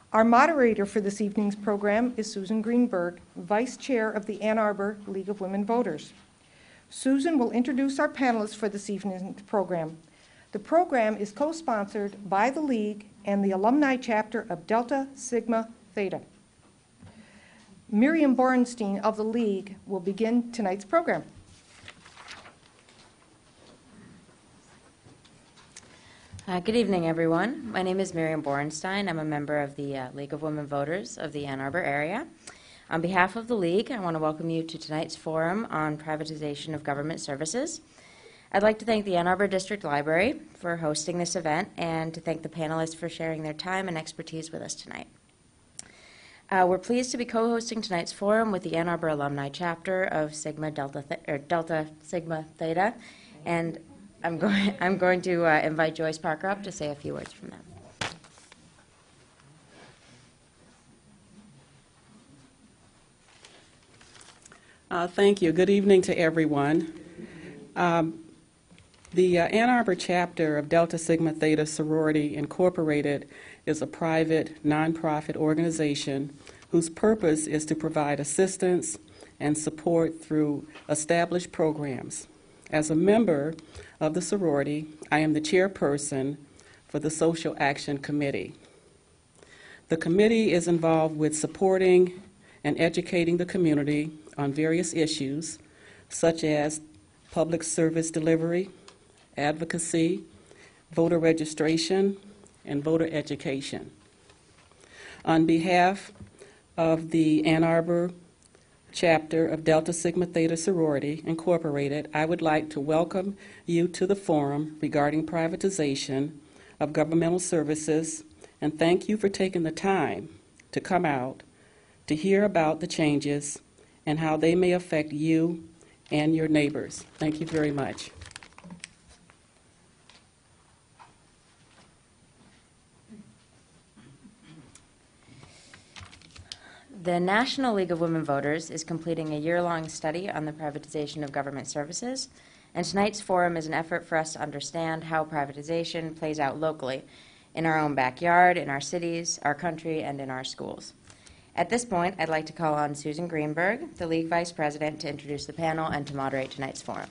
Our moderator for this evening's program is Susan Greenberg, Vice Chair of the Ann Arbor League of Women Voters. Susan will introduce our panelists for this evening's program. The program is co-sponsored by the League and the alumni chapter of Delta Sigma Theta. Miriam Borenstein of the League will begin tonight's program. Good evening, everyone. My name is Miriam Borenstein. I'm a member of the League of Women Voters of the Ann Arbor area. On behalf of the League, I want to welcome you to tonight's forum on privatization of government services. I'd like to thank the Ann Arbor District Library for hosting this event and to thank the panelists for sharing their time and expertise with us tonight. We're pleased to be co-hosting tonight's forum with the Ann Arbor Alumni Chapter of Delta Sigma Theta, and I'm going to invite Joyce Parker up to say a few words from them. Thank you. Good evening to everyone. The Ann Arbor chapter of Delta Sigma Theta Sorority Incorporated is a private, nonprofit organization whose purpose is to provide assistance and support through established programs. As a member of the sorority, I am the chairperson for the Social Action Committee. The committee is involved with supporting and educating the community on various issues, such as public service delivery, advocacy, voter registration, and voter education. On behalf of the Ann Arbor chapter of Delta Sigma Theta Sorority Incorporated, I would like to welcome you to the forum regarding privatization of governmental services and thank you for taking the time to come out to hear about the changes and how they may affect you and your neighbors. Thank you very much. The National League of Women Voters is completing a year-long study on the privatization of government services, and tonight's forum is an effort for us to understand how privatization plays out locally, in our own backyard, in our cities, our country, and in our schools. At this point, I'd like to call on Susan Greenberg, the League Vice President, to introduce the panel and to moderate tonight's forum.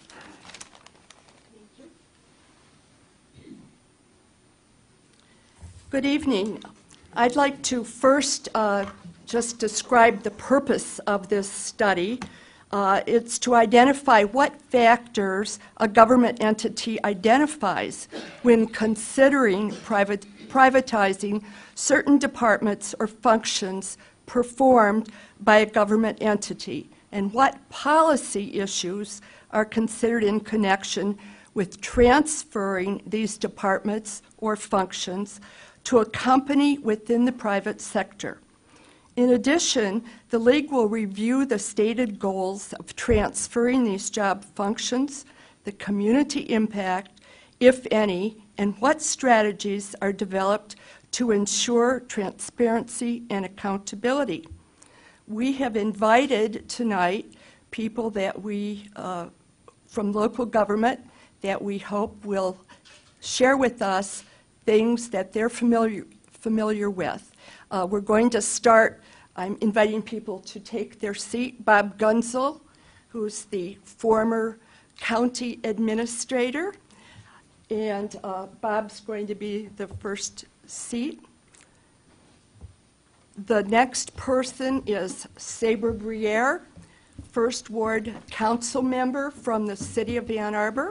Good evening. I'd like to first just describe the purpose of this study. It's to identify what factors a government entity identifies when considering privatizing certain departments or functions performed by a government entity, and what policy issues are considered in connection with transferring these departments or functions to a company within the private sector. In addition, the League will review the stated goals of transferring these job functions, the community impact, if any, and what strategies are developed to ensure transparency and accountability. We have invited tonight people that we, from local government, that we hope will share with us things that they're familiar with. We're going to start. I'm inviting people to take their seat. Bob Gunzel, who's the former county administrator, and Bob's going to be the first seat. The next person is Sabre Briere, First Ward Council member from the city of Ann Arbor.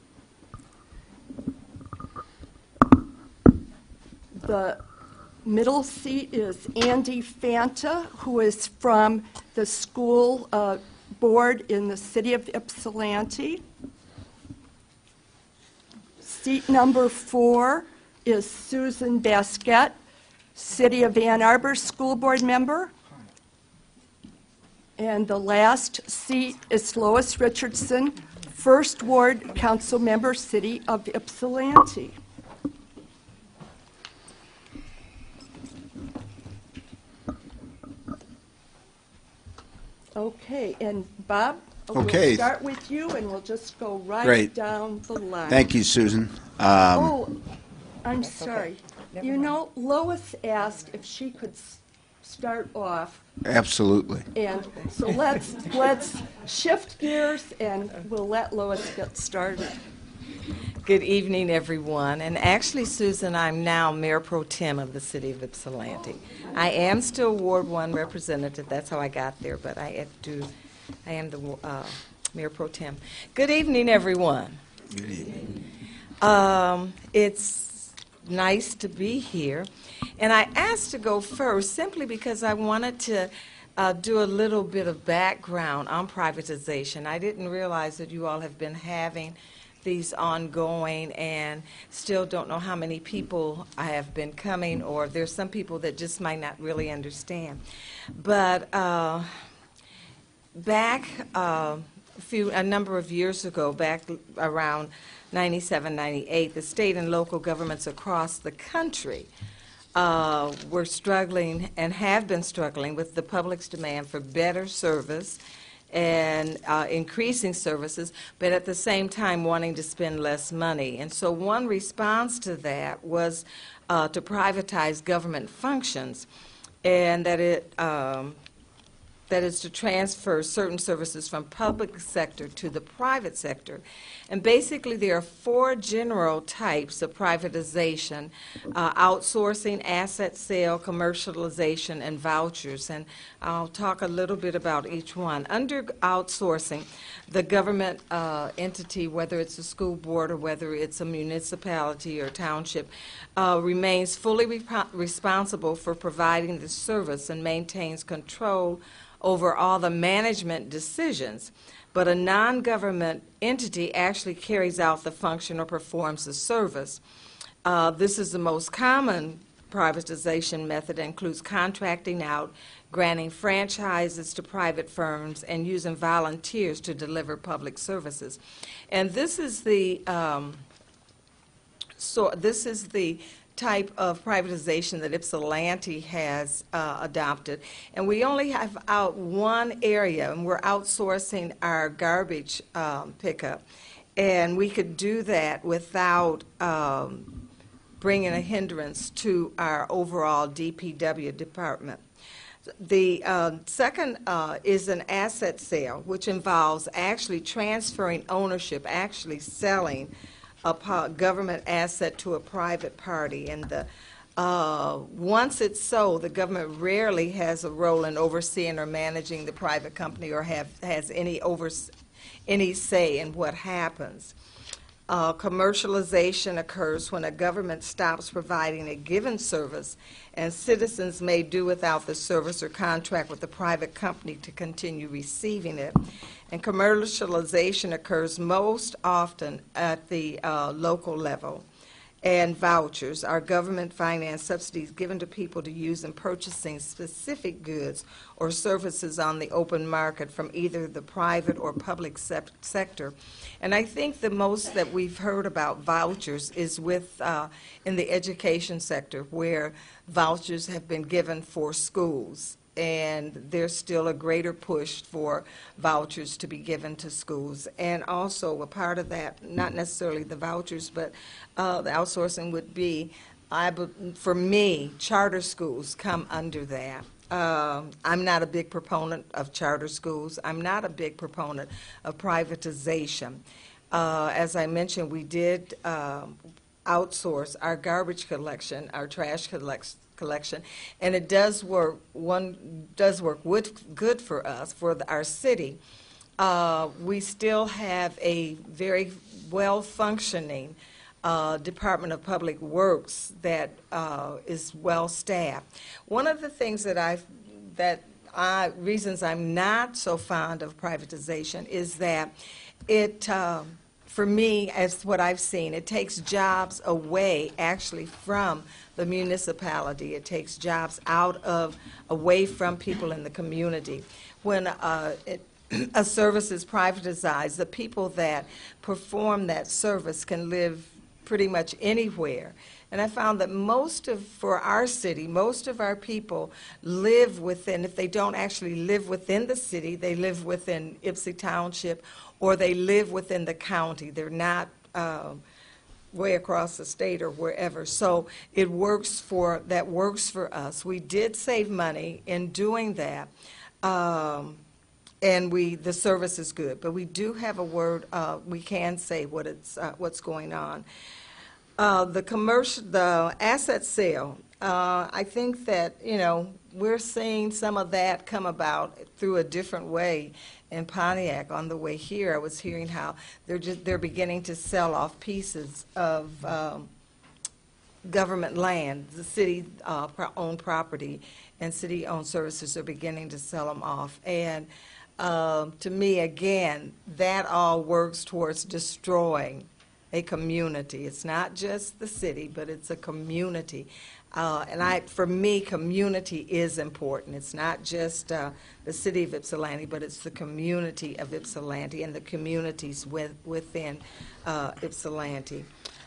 The middle seat is Andy Fanta, who is from the school board in the city of Ypsilanti. Seat number 4 is Susan Basquette, City of Ann Arbor school board member. And the last seat is Lois Richardson, First Ward Council member, City of Ypsilanti. Okay, and Bob, we'll start with you, and we'll just go right down the line. Thank you, Susan. I'm sorry. You know, Lois asked if she could start off, Absolutely. and so let's shift gears, and we'll let Lois get started. Good evening, everyone. And actually, Susan, I'm now Mayor Pro Tem of the City of Ypsilanti. I am still Ward 1 representative. That's how I got there, but I am the Mayor Pro Tem. Good evening, everyone. Good evening. It's nice to be here. And I asked to go first simply because I wanted to do a little bit of background on privatization. I didn't realize that you all have been having these ongoing and still don't know how many people have been coming, or there's some people that just might not really understand. But back a number of years ago, back around 97, 98, the state and local governments across the country were struggling and have been struggling with the public's demand for better service and increasing services, but at the same time wanting to spend less money. And so one response to that was to privatize government functions, and that is to transfer certain services from public sector to the private sector. And basically there are four general types of privatization: outsourcing, asset sale, commercialization, and vouchers. And I'll talk a little bit about each one. Under outsourcing, the government entity, whether it's a school board or whether it's a municipality or township, remains fully responsible for providing the service and maintains control over all the management decisions, but a non-government entity actually carries out the function or performs the service. This is the most common privatization method. It includes contracting out, granting franchises to private firms, and using volunteers to deliver public services. And this is the type of privatization that Ypsilanti has adopted. And we only have out one area, and we're outsourcing our garbage pickup. And we could do that without bringing a hindrance to our overall DPW department. The second is an asset sale, which involves actually transferring ownership, actually selling a government asset to a private party. And once it's sold, the government rarely has a role in overseeing or managing the private company or has any say in what happens. Commercialization occurs when a government stops providing a given service and citizens may do without the service or contract with the private company to continue receiving it. And commercialization occurs most often at the local level. And vouchers are government-financed subsidies given to people to use in purchasing specific goods or services on the open market from either the private or public sector. And I think the most that we've heard about vouchers is in the education sector, where vouchers have been given for schools. And there's still a greater push for vouchers to be given to schools. And also a part of that, not necessarily the vouchers, but the outsourcing would be, for me, charter schools come under that. I'm not a big proponent of charter schools. I'm not a big proponent of privatization. As I mentioned, we did outsource our garbage collection, our trash collection, and it does work. Good for us, for our city. We still have a very well-functioning Department of Public Works that is well-staffed. One of the things reasons I'm not so fond of privatization is that it, for me, as what I've seen, it takes jobs away actually from the municipality. It takes jobs away from people in the community. When a service is privatized, the people that perform that service can live pretty much anywhere. And I found that for our city, most of our people live within, if they don't actually live within the city, they live within Ypsi Township, or they live within the county. They're not way across the state or wherever. So that works for us. We did save money in doing that. And the service is good, but we do have a word. We can say what's going on. The asset sale. I think that we're seeing some of that come about through a different way in Pontiac. On the way here, I was hearing how they're beginning to sell off pieces of government land, the city-owned property, and city-owned services are beginning to sell them off. And to me, again, that all works towards destroying a community. It's not just the city, but it's a community. For me, community is important. It's not just the city of Ypsilanti, but it's the community of Ypsilanti and the communities within Ypsilanti.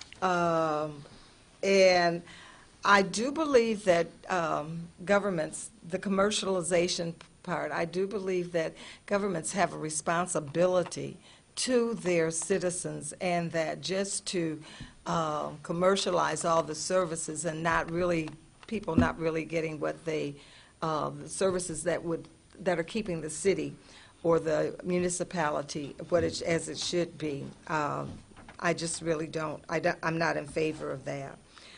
And I do believe that governments, the commercialization part, I do believe that governments have a responsibility to their citizens, and that just to commercialize all the services and people not really getting what the services that are keeping the city or the municipality as it should be. I just really don't. I'm not in favor of that.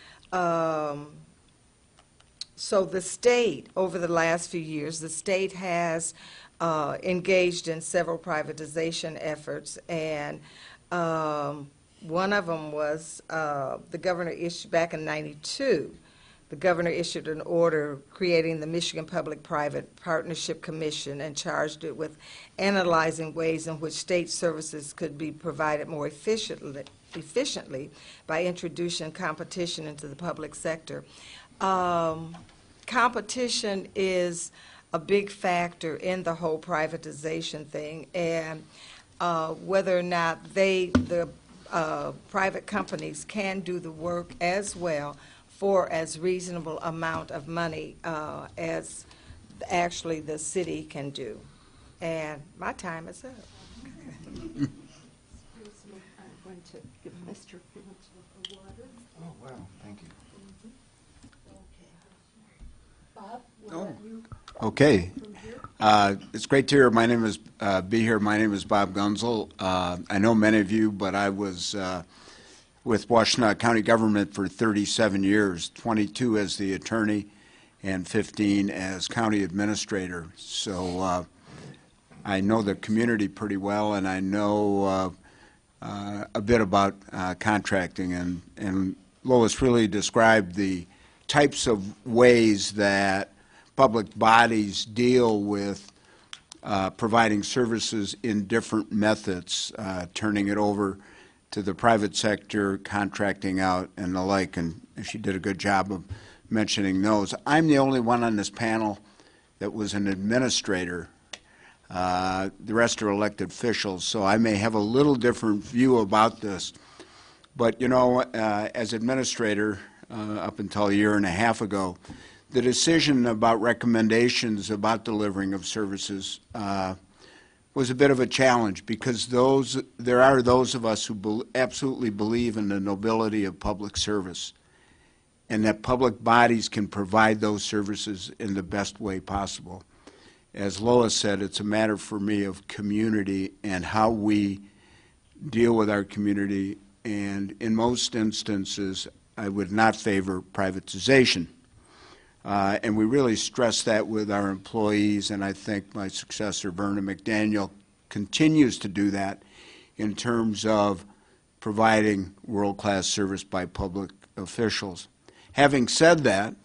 So the state, over the last few years, the state has engaged in several privatization efforts, and one of them was the governor issued back in '92. The governor issued an order creating the Michigan Public-Private Partnership Commission and charged it with analyzing ways in which state services could be provided more efficiently by introducing competition into the public sector. Competition is a big factor in the whole privatization thing, and whether or not the private companies can do the work as well for as reasonable amount of money as actually the city can do. And my time is up. Excuse me, I'm going to give Mr. Phillips a water. Oh, wow, thank you. Bob, will let you Okay. from here. It's great to be here. My name is Bob Gunzel. I know many of you, but I was with Washtenaw County government for 37 years, 22 as the attorney and 15 as county administrator. So I know the community pretty well, and I know a bit about contracting. And Lois really described the types of ways that public bodies deal with providing services in different methods, turning it over to the private sector, contracting out, and the like. And she did a good job of mentioning those. I'm the only one on this panel that was an administrator. The rest are elected officials, so I may have a little different view about this. But, as administrator, up until a year and a half ago, the decision about recommendations about delivering of services was a bit of a challenge, because there are those of us who absolutely believe in the nobility of public service, and that public bodies can provide those services in the best way possible. As Lois said, it's a matter for me of community and how we deal with our community, and in most instances, I would not favor privatization. And we really stress that with our employees, and I think my successor, Vernon McDaniel, continues to do that in terms of providing world-class service by public officials. Having said that,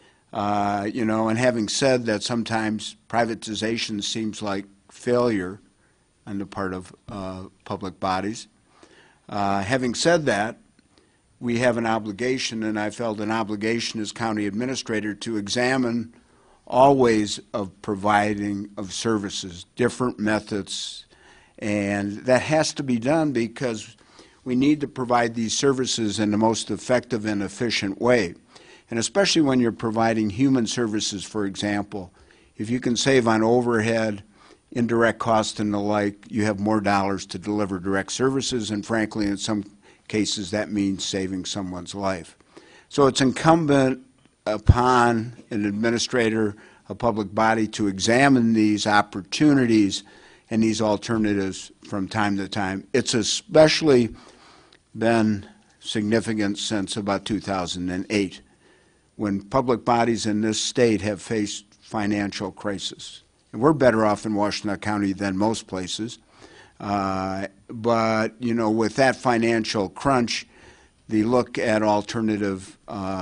and having said that sometimes privatization seems like failure on the part of public bodies, having said that, we have an obligation, and I felt an obligation as county administrator to examine all ways of providing of services, different methods, and that has to be done because we need to provide these services in the most effective and efficient way. And especially when you're providing human services, for example, if you can save on overhead, indirect costs, and the like, you have more dollars to deliver direct services, and frankly, in some cases, that means saving someone's life. So it's incumbent upon an administrator, a public body, to examine these opportunities and these alternatives from time to time. It's especially been significant since about 2008, when public bodies in this state have faced financial crisis. And we're better off in Washtenaw County than most places. But, you know, with that financial crunch, the look at alternative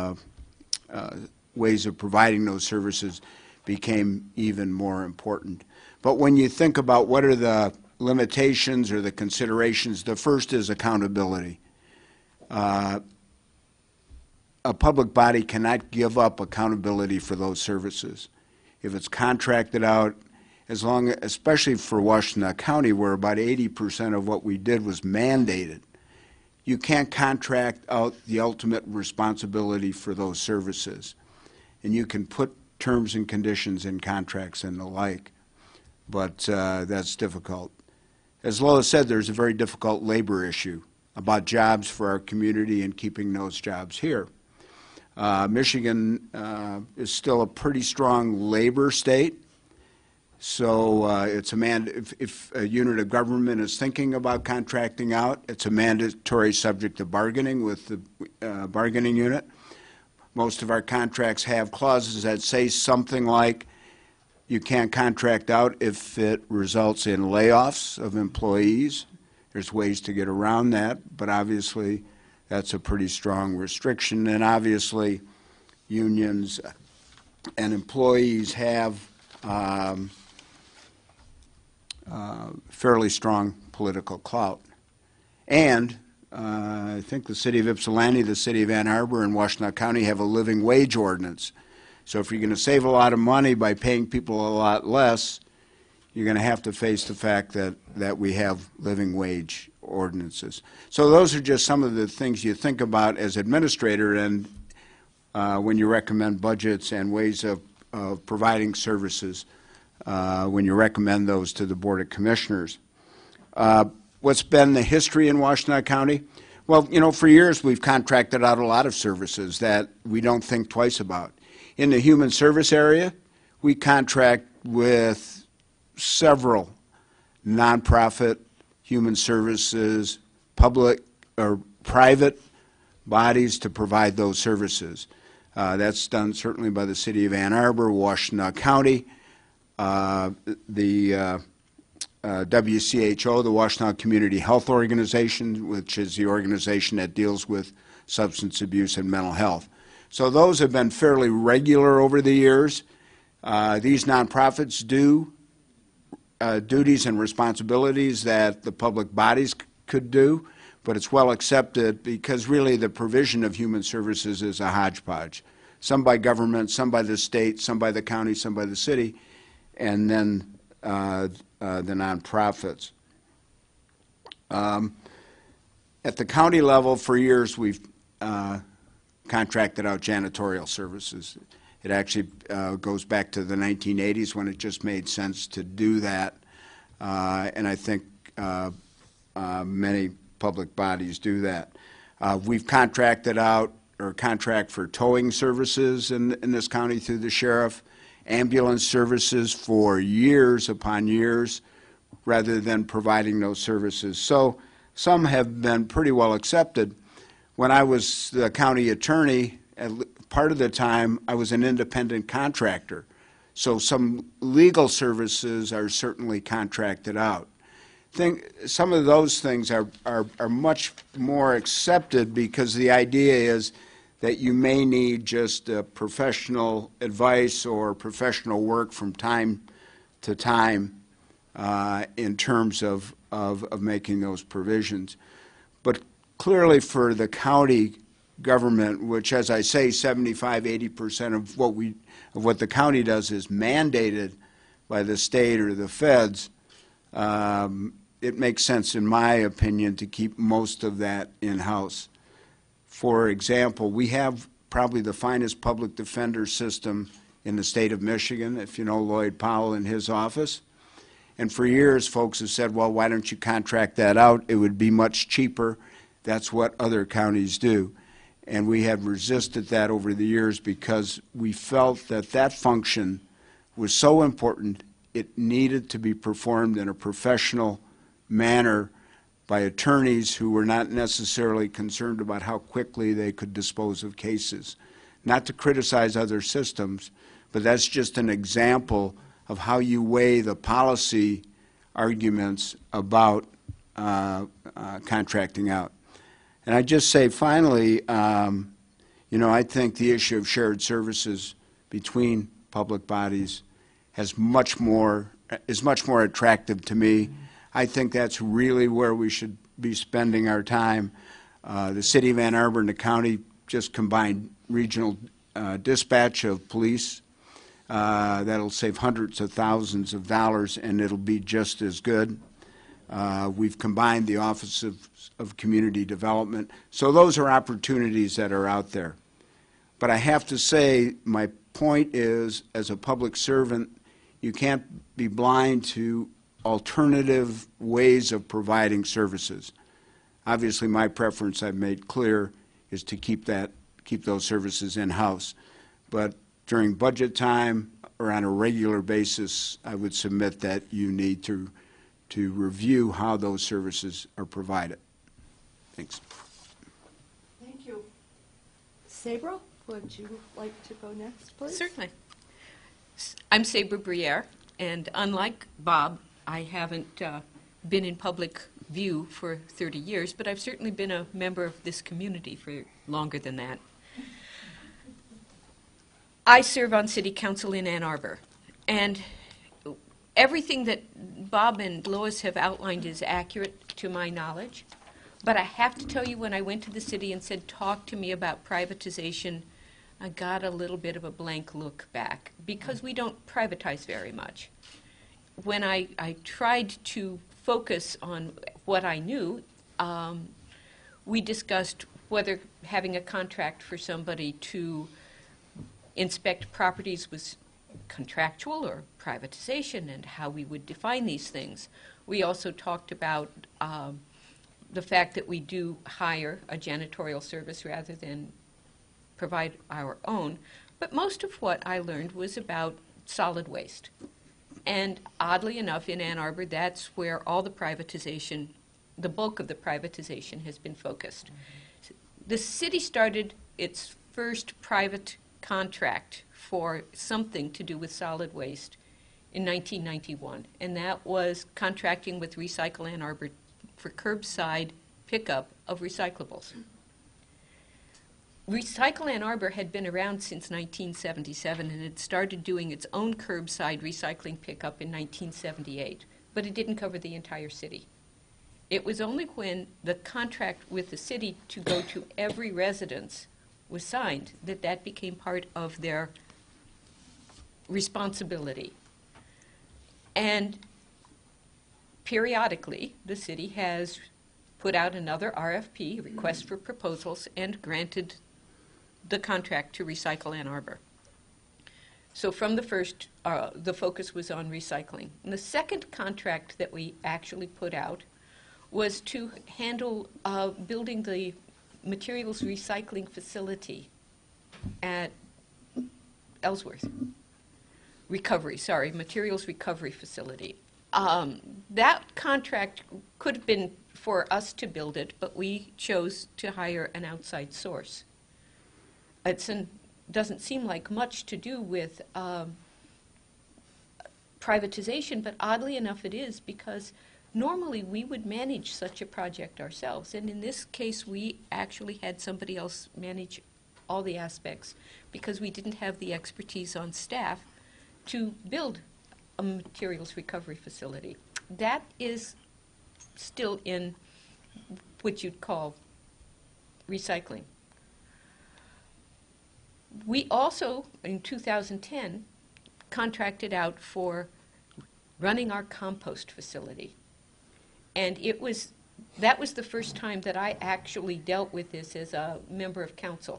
ways of providing those services became even more important. But when you think about what are the limitations or the considerations, the first is accountability. A public body cannot give up accountability for those services. If it's contracted out, especially for Washtenaw County, where about 80% of what we did was mandated, you can't contract out the ultimate responsibility for those services. And you can put terms and conditions in contracts and the like, but that's difficult. As Lois said, there's a very difficult labor issue about jobs for our community and keeping those jobs here. Michigan is still a pretty strong labor state, so it's if a unit of government is thinking about contracting out, it's a mandatory subject of bargaining with the bargaining unit. Most of our contracts have clauses that say something like you can't contract out if it results in layoffs of employees. There's ways to get around that, but obviously that's a pretty strong restriction. And obviously unions and employees have fairly strong political clout. And I think the city of Ypsilanti, the city of Ann Arbor, and Washtenaw County have a living wage ordinance. So if you're going to save a lot of money by paying people a lot less, you're going to have to face the fact that we have living wage ordinances. So those are just some of the things you think about as administrator and when you recommend budgets and ways of providing services, when you recommend those to the Board of Commissioners. What's been the history in Washtenaw County? Well, you know, for years we've contracted out a lot of services that we don't think twice about. In the human service area, we contract with several nonprofit human services, public or private bodies to provide those services. That's done certainly by the city of Ann Arbor, Washtenaw County, the WCHO, the Washtenaw Community Health Organization, which is the organization that deals with substance abuse and mental health. So those have been fairly regular over the years. These nonprofits do duties and responsibilities that the public bodies could do, but it's well accepted because really the provision of human services is a hodgepodge. Some by government, some by the state, some by the county, some by the city, and then the nonprofits. At the county level, for years we've contracted out janitorial services. It actually goes back to the 1980s when it just made sense to do that, and I think many public bodies do that. We've contracted out or contract for towing services in this county through the sheriff, ambulance services for years upon years rather than providing those services. So some have been pretty well accepted. When I was the county attorney, part of the time I was an independent contractor. So some legal services are certainly contracted out. Some of those things are much more accepted because the idea is that you may need just professional advice or professional work from time to time in terms of making those provisions. But clearly for the county government, which, as I say, 75–80% of what the county does is mandated by the state or the feds, it makes sense, in my opinion, to keep most of that in-house. For example, we have probably the finest public defender system in the state of Michigan, if you know Lloyd Powell in his office. And for years, folks have said, well, why don't you contract that out? It would be much cheaper. That's what other counties do. And we have resisted that over the years because we felt that that function was so important, it needed to be performed in a professional manner by attorneys who were not necessarily concerned about how quickly they could dispose of cases. Not to criticize other systems, but that's just an example of how you weigh the policy arguments about contracting out. And I just say, finally, I think the issue of shared services between public bodies is much more attractive to me. I think that's really where we should be spending our time. The City of Ann Arbor and the county just combined regional dispatch of police. That'll save hundreds of thousands of dollars, and it'll be just as good. We've combined the Office of Community Development. So those are opportunities that are out there. But I have to say, my point is, as a public servant, you can't be blind to alternative ways of providing services. Obviously, my preference, I've made clear, is to keep those services in-house. But during budget time or on a regular basis, I would submit that you need to review how those services are provided. Thanks. Thank you. Sabra, would you like to go next, please? Certainly. I'm Sabra Briere, and unlike Bob, I haven't been in public view for 30 years, but I've certainly been a member of this community for longer than that. I serve on City Council in Ann Arbor, and everything that Bob and Lois have outlined is accurate to my knowledge, but I have to tell you, when I went to the city and said, talk to me about privatization, I got a little bit of a blank look back, because we don't privatize very much. When I tried to focus on what I knew, we discussed whether having a contract for somebody to inspect properties was contractual or privatization, and how we would define these things. We also talked about the fact that we do hire a janitorial service rather than provide our own. But most of what I learned was about solid waste. And oddly enough, in Ann Arbor, that's where all the privatization, the bulk of the privatization, has been focused. The city started its first private contract for something to do with solid waste in 1991, and that was contracting with Recycle Ann Arbor for curbside pickup of recyclables. Recycle Ann Arbor had been around since 1977 and had started doing its own curbside recycling pickup in 1978, but it didn't cover the entire city. It was only when the contract with the city to go to every residence was signed that that became part of their responsibility. And periodically, the city has put out another RFP, request for proposals, and granted the contract to Recycle Ann Arbor. So from the first, the focus was on recycling. And the second contract that we actually put out was to handle building the materials recycling facility at Ellsworth. Materials recovery facility. That contract could have been for us to build it, but we chose to hire an outside source. It doesn't seem like much to do with privatization, but oddly enough it is, because normally we would manage such a project ourselves, and in this case we actually had somebody else manage all the aspects because we didn't have the expertise on staff to build a materials recovery facility. That is still in what you'd call recycling. We also, in 2010, contracted out for running our compost facility. And that was the first time that I actually dealt with this as a member of council.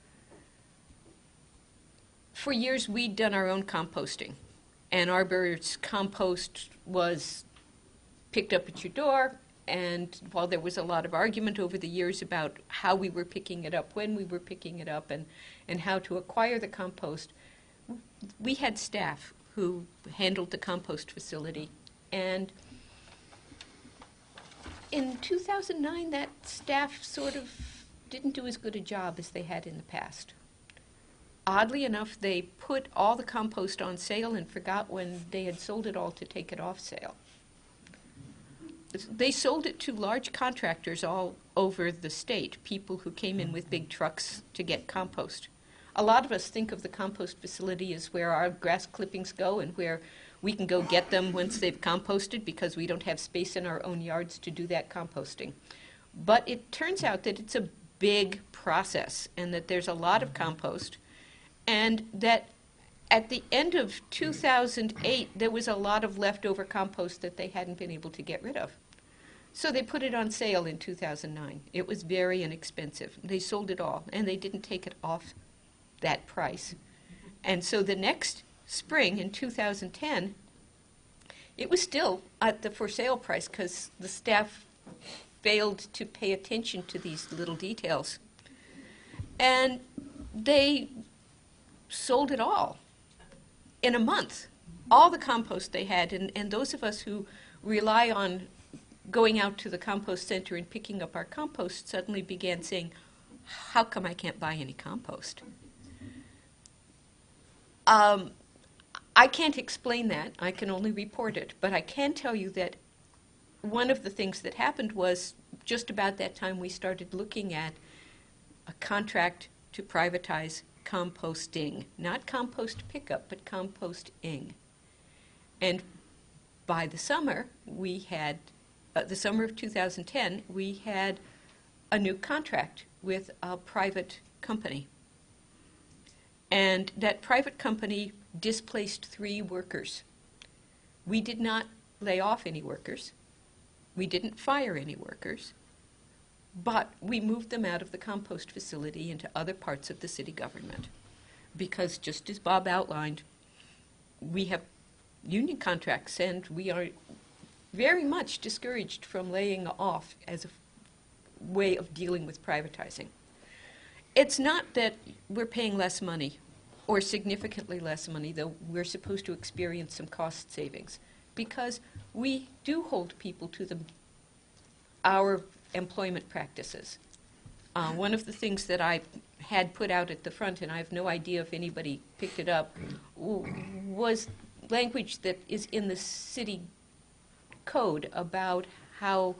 For years, we'd done our own composting. Ann Arbor's compost was picked up at your door, And while there was a lot of argument over the years about how we were picking it up, when we were picking it up, and how to acquire the compost, we had staff who handled the compost facility. And in 2009, that staff sort of didn't do as good a job as they had in the past. Oddly enough, they put all the compost on sale and forgot when they had sold it all to take it off sale. They sold it to large contractors all over the state, people who came in with big trucks to get compost. A lot of us think of the compost facility as where our grass clippings go and where we can go get them once they've composted because we don't have space in our own yards to do that composting. But it turns out that it's a big process and that there's a lot of compost, and that at the end of 2008, there was a lot of leftover compost that they hadn't been able to get rid of. So they put it on sale in 2009. It was very inexpensive. They sold it all, and they didn't take it off that price. And so the next spring, in 2010, it was still at the for sale price because the staff failed to pay attention to these little details. And they sold it all in a month, all the compost they had. And those of us who rely on going out to the compost center and picking up our compost suddenly began saying, how come I can't buy any compost? I can't explain that. I can only report it. But I can tell you that one of the things that happened was just about that time we started looking at a contract to privatize composting. Not compost pickup, but composting. And by the summer, we had, the summer of 2010, we had a new contract with a private company. And that private company displaced 3 workers. We did not lay off any workers. We didn't fire any workers. But we moved them out of the compost facility into other parts of the city government. Because just as Bob outlined, we have union contracts and we are very much discouraged from laying off as a way of dealing with privatizing. It's not that we're paying less money or significantly less money, though we're supposed to experience some cost savings, because we do hold people to our employment practices. One of the things that I had put out at the front, and I have no idea if anybody picked it up, was language that is in the city code about how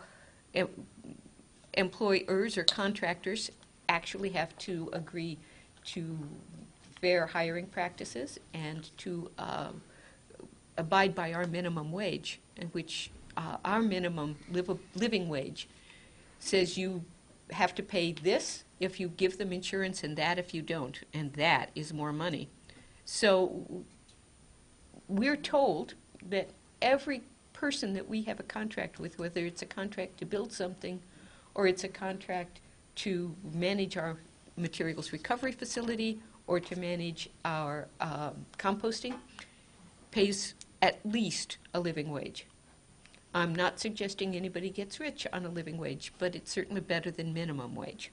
employers or contractors actually have to agree to fair hiring practices and to abide by our minimum wage, in which our minimum living wage says you have to pay this if you give them insurance and that if you don't, and that is more money. So we're told that every person that we have a contract with, whether it's a contract to build something or it's a contract to manage our materials recovery facility or to manage our composting, pays at least a living wage. I'm not suggesting anybody gets rich on a living wage, but it's certainly better than minimum wage.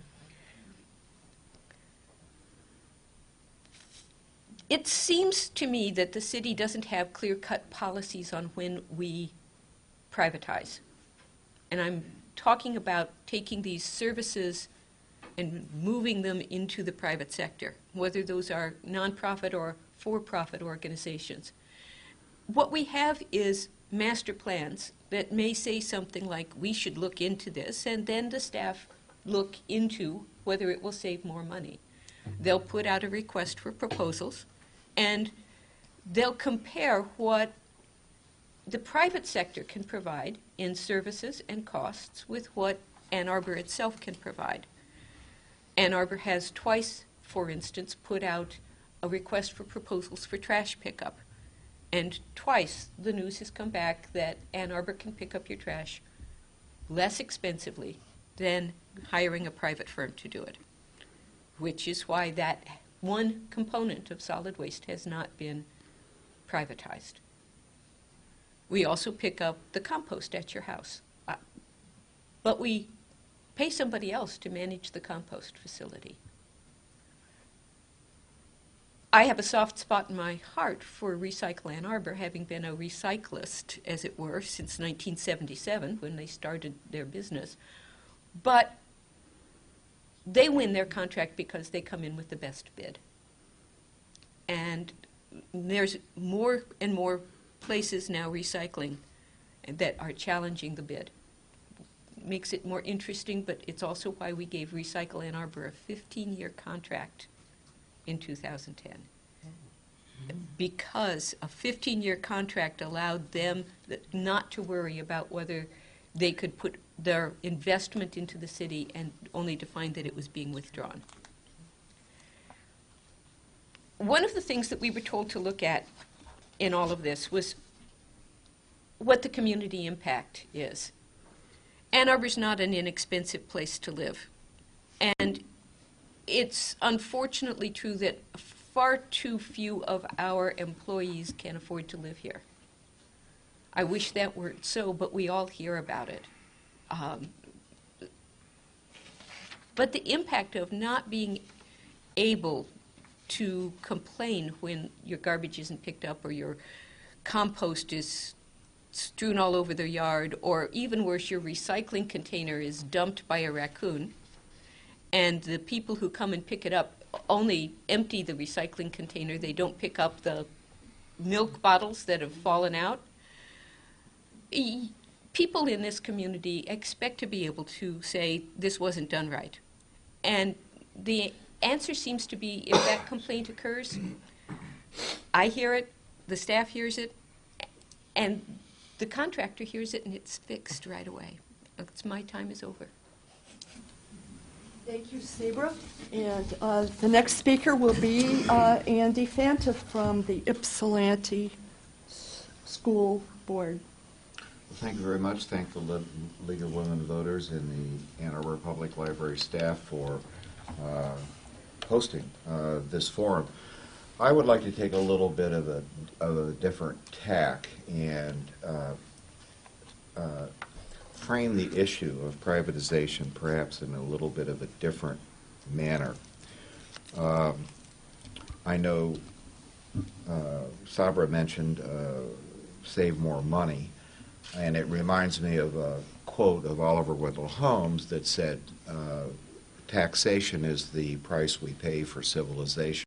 It seems to me that the city doesn't have clear-cut policies on when we privatize. And I'm talking about taking these services and moving them into the private sector, whether those are nonprofit or for-profit organizations. What we have is master plans that may say something like, we should look into this, and then the staff look into whether it will save more money. They'll put out a request for proposals, and they'll compare what the private sector can provide in services and costs with what Ann Arbor itself can provide. Ann Arbor has twice, for instance, put out a request for proposals for trash pickup. And twice the news has come back that Ann Arbor can pick up your trash less expensively than hiring a private firm to do it, which is why that one component of solid waste has not been privatized. We also pick up the compost at your house. but we pay somebody else to manage the compost facility. I have a soft spot in my heart for Recycle Ann Arbor, having been a recyclist, as it were, since 1977 when they started their business. But they win their contract because they come in with the best bid. And there's more and more places now recycling that are challenging the bid. Makes it more interesting, but it's also why we gave Recycle Ann Arbor a 15-year contract in 2010. Because a 15-year contract allowed them not to worry about whether they could put their investment into the city and only to find that it was being withdrawn. One of the things that we were told to look at in all of this was what the community impact is. Ann Arbor's not an inexpensive place to live. And it's unfortunately true that far too few of our employees can afford to live here. I wish that weren't so, but we all hear about it. But the impact of not being able to complain when your garbage isn't picked up or your compost is strewn all over their yard, or even worse, your recycling container is dumped by a raccoon, and the people who come and pick it up only empty the recycling container. They don't pick up the milk bottles that have fallen out. People in this community expect to be able to say, this wasn't done right. And the answer seems to be, if that complaint occurs, I hear it, the staff hears it, and the contractor hears it, and it's fixed right away. It's my time is over. Thank you, Sabra. And the next speaker will be Andy Fanta from the Ypsilanti School Board. Thank you very much. Thank the League of Women Voters and the Ann Arbor Public Library staff for hosting this forum. I would like to take a little bit of a different tack and frame the issue of privatization perhaps in a little bit of a different manner. I know Sabra mentioned save more money, and it reminds me of a quote of Oliver Wendell Holmes that said, taxation is the price we pay for civilization.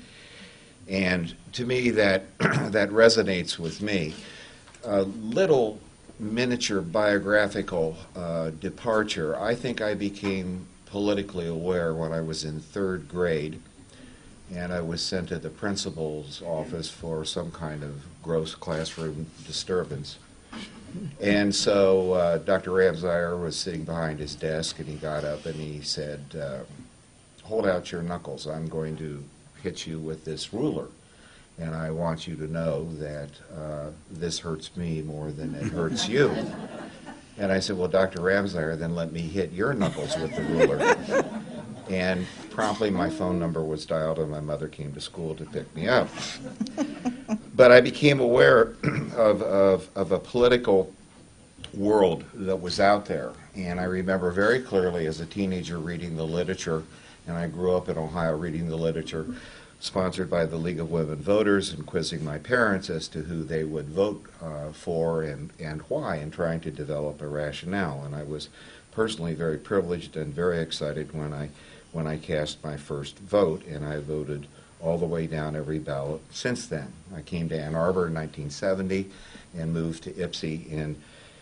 And to me, that that resonates with me. A little miniature biographical departure. I think I became politically aware when I was in third grade, and I was sent to the principal's office for some kind of gross classroom disturbance. And so Dr. Ramsire was sitting behind his desk, and he got up and he said, hold out your knuckles. I'm going to hit you with this ruler. And I want you to know that this hurts me more than it hurts you. And I said, well, Dr. Ramsire, then let me hit your knuckles with the ruler. And promptly my phone number was dialed and my mother came to school to pick me up. But I became aware of a political world that was out there. And I remember very clearly as a teenager reading the literature, and I grew up in Ohio reading the literature sponsored by the League of Women Voters and quizzing my parents as to who they would vote for and why, and trying to develop a rationale. And I was personally very privileged and very excited when I cast my first vote, and I voted all the way down every ballot since then. I came to Ann Arbor in 1970 and moved to Ypsi in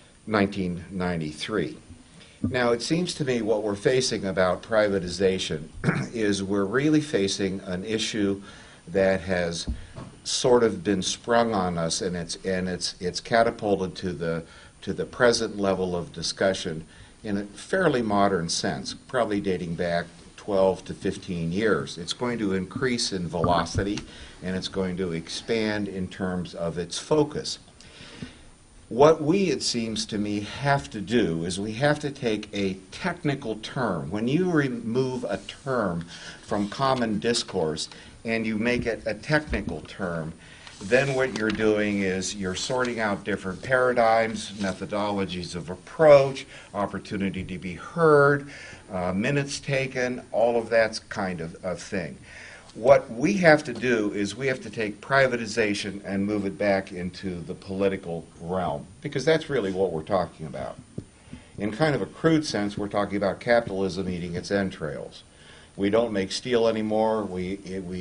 1993. Now, it seems to me what we're facing about privatization is we're really facing an issue that has sort of been sprung on us, and it's catapulted to the present level of discussion in a fairly modern sense, probably dating back 12 to 15 years. It's going to increase in velocity, and it's going to expand in terms of its focus. What we, it seems to me, have to do is we have to take a technical term. When you remove a term from common discourse and you make it a technical term, then what you're doing is you're sorting out different paradigms, methodologies of approach, opportunity to be heard, minutes taken, all of that kind of thing. What we have to do is we have to take privatization and move it back into the political realm, because that's really what we're talking about. In kind of a crude sense, we're talking about capitalism eating its entrails. We don't make steel anymore. We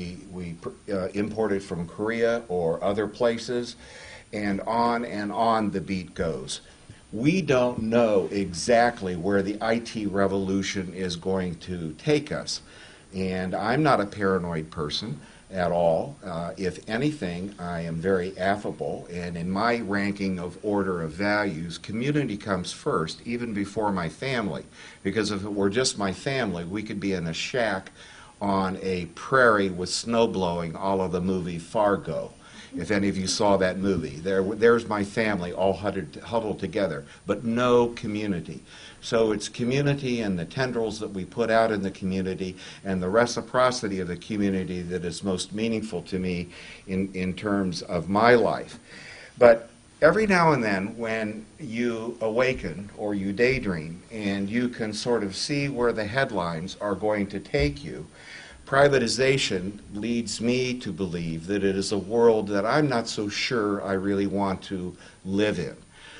import it from Korea or other places, and on the beat goes. We don't know exactly where the IT revolution is going to take us. And I'm not a paranoid person at all. If anything, I am very affable, and in my ranking of order of values, community comes first, even before my family. Because if it were just my family, we could be in a shack on a prairie with snow blowing, a la the movie Fargo. If any of you saw that movie, there's my family all huddled together, but no community. So it's community and the tendrils that we put out in the community and the reciprocity of the community that is most meaningful to me in terms of my life. But every now and then when you awaken or you daydream and you can sort of see where the headlines are going to take you, privatization leads me to believe that it is a world that I'm not so sure I really want to live in.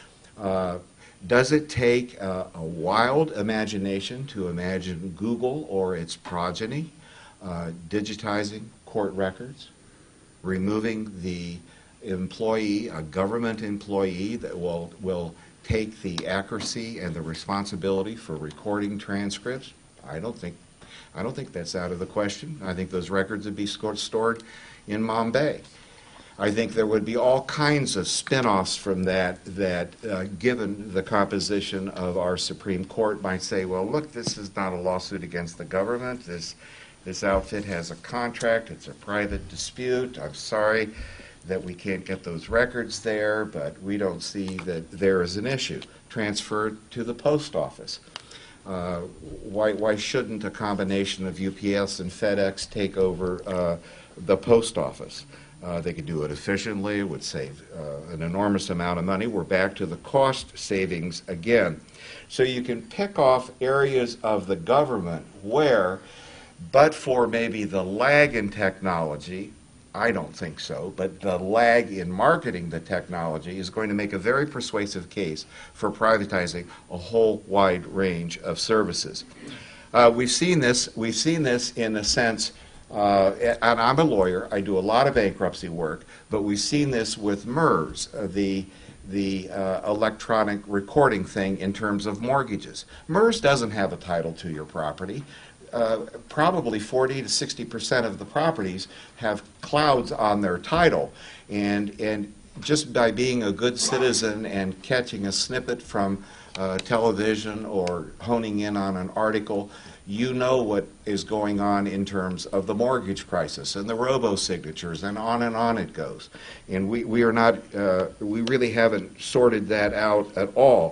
Does it take a wild imagination to imagine Google or its progeny digitizing court records, removing the employee, a government employee that will take the accuracy and the responsibility for recording transcripts? I don't think that's out of the question. I think those records would be stored in Mumbai. I think there would be all kinds of spin-offs from that given the composition of our Supreme Court, might say, well, look, this is not a lawsuit against the government. This outfit has a contract. It's a private dispute. I'm sorry that we can't get those records there, but we don't see that there is an issue. Transferred to the post office. Why shouldn't a combination of UPS and FedEx take over the post office? They could do it efficiently. It would save an enormous amount of money. We're back to the cost savings again. So you can pick off areas of the government where, but for maybe the lag in technology, I don't think so, but the lag in marketing the technology is going to make a very persuasive case for privatizing a whole wide range of services. We've seen this in a sense. And I'm a lawyer. I do a lot of bankruptcy work, but we've seen this with MERS, the electronic recording thing in terms of mortgages. MERS doesn't have a title to your property. Probably 40 to 60% of the properties have clouds on their title, and just by being a good citizen and catching a snippet from television or honing in on an article, you know what is going on in terms of the mortgage crisis and the robo-signatures, and on it goes. And we really haven't sorted that out at all.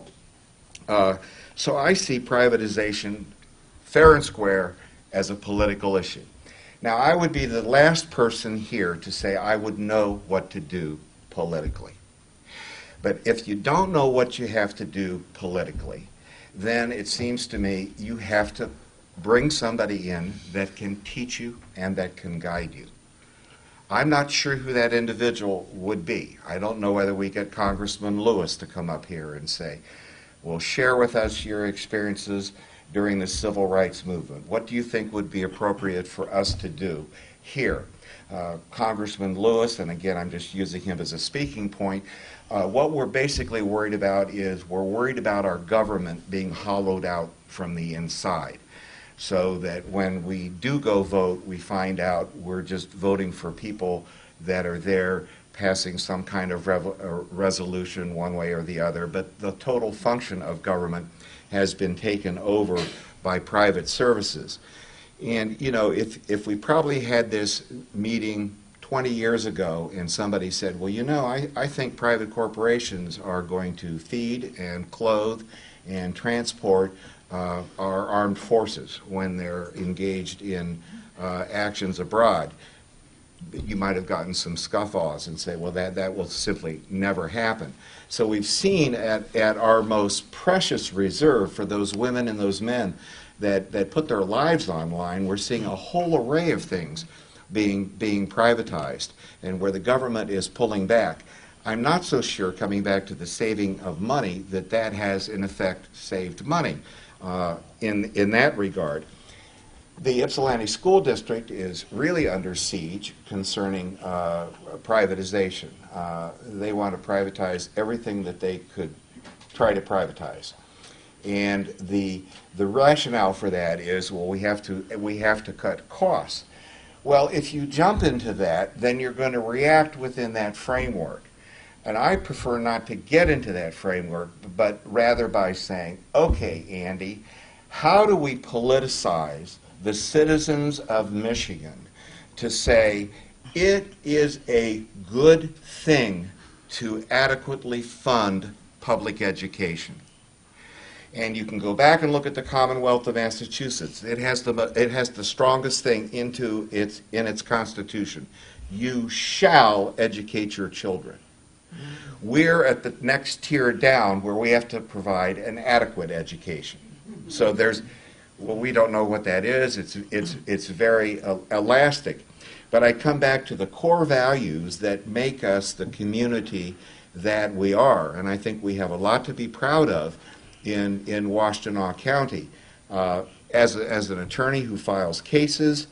So I see privatization fair and square as a political issue. Now, I would be the last person here to say I would know what to do politically. But if you don't know what you have to do politically, then it seems to me you have to bring somebody in that can teach you and that can guide you. I'm not sure who that individual would be. I don't know whether we get Congressman Lewis to come up here and say, well, share with us your experiences during the civil rights movement. What do you think would be appropriate for us to do here? Congressman Lewis, and again, I'm just using him as a speaking point, what we're basically worried about is we're worried about our government being hollowed out from the inside, so that when we do go vote, we find out we're just voting for people that are there passing some kind of resolution one way or the other, but the total function of government has been taken over by private services. And, you know, if we probably had this meeting 20 years ago and somebody said, well, you know, I think private corporations are going to feed and clothe and transport our armed forces when they're engaged in actions abroad, you might have gotten some scofflaws and say, well, that will simply never happen. So we've seen at our most precious reserve for those women and those men that put their lives on the line, we're seeing a whole array of things being privatized and where the government is pulling back. I'm not so sure, coming back to the saving of money, that has in effect saved money in that regard. The Ypsilanti School District is really under siege concerning privatization. They want to privatize everything that they could try to privatize. And the rationale for that is, well, we have to cut costs. Well, if you jump into that, then you're going to react within that framework. And I prefer not to get into that framework, but rather by saying, okay, Andy, how do we politicize the citizens of Michigan to say it is a good thing to adequately fund public education? And you can go back and look at the Commonwealth of Massachusetts. It has the strongest thing in its Constitution. You shall educate your children. We're at the next tier down where we have to provide an adequate education. So we don't know what that is. It's very elastic. But I come back to the core values that make us the community that we are. And I think we have a lot to be proud of in Washtenaw County. As an attorney who files cases,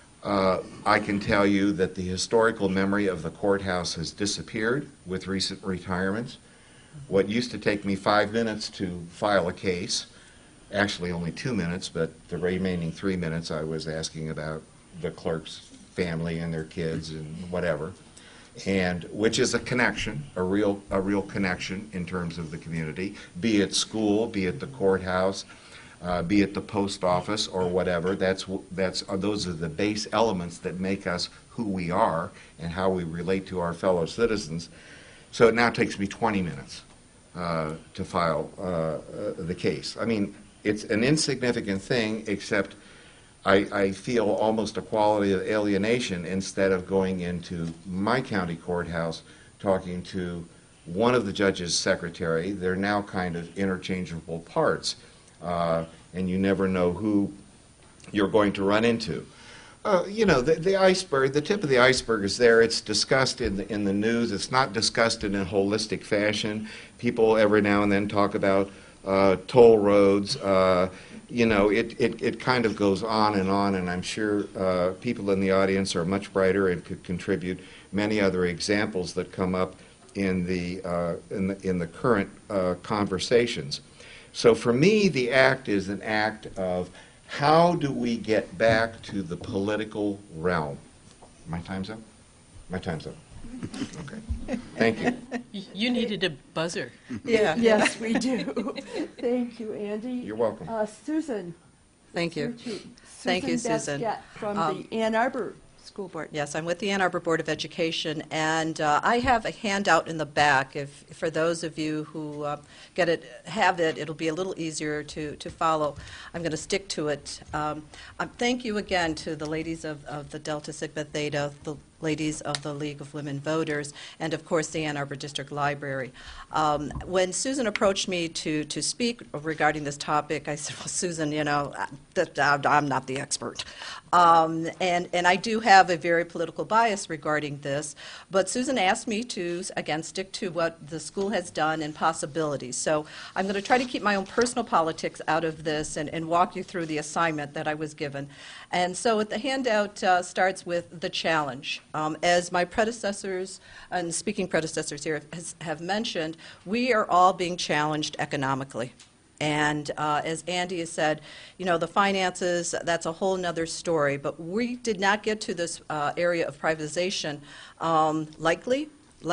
I can tell you that the historical memory of the courthouse has disappeared with recent retirements. What used to take me 5 minutes to file a case, actually only 2 minutes, but the remaining 3 minutes I was asking about the clerk's family and their kids and whatever, and which is a connection, a real connection in terms of the community, be it school, be it the courthouse, be it the post office or whatever. Those are the base elements that make us who we are and how we relate to our fellow citizens. So it now takes me 20 minutes to file the case. I mean, it's an insignificant thing, except I feel almost a quality of alienation instead of going into my county courthouse talking to one of the judge's secretary. They're now kind of interchangeable parts. And you never know who you're going to run into. The iceberg, the tip of the iceberg is there. It's discussed in the news. It's not discussed in a holistic fashion. People every now and then talk about toll roads. It kind of goes on, and I'm sure people in the audience are much brighter and could contribute many other examples that come up in the current conversations. So for me, the act is an act of how do we get back to the political realm. My time's up? My time's up. Okay. Thank you. You needed a buzzer. Yeah. Yes, we do. Thank you, Andy. You're welcome. Susan. Thank you. Thank you, Susan. Basquette from the Ann Arbor School Board. Yes, I'm with the Ann Arbor Board of Education, and I have a handout in the back. If for those of you who have it, it'll be a little easier to follow. I'm going to stick to it. Thank you again to the ladies of the Delta Sigma Theta, the ladies of the League of Women Voters, and of course the Ann Arbor District Library. When Susan approached me to speak regarding this topic, I said, well, Susan, I'm not the expert. And I do have a very political bias regarding this, but Susan asked me to, again, stick to what the school has done and possibilities. So I'm going to try to keep my own personal politics out of this and walk you through the assignment that I was given. And so the handout starts with the challenge. As my predecessors and speaking predecessors here have mentioned, we are all being challenged economically. And as Andy has said, the finances, that's a whole nother story. But we did not get to this area of privatization lightly.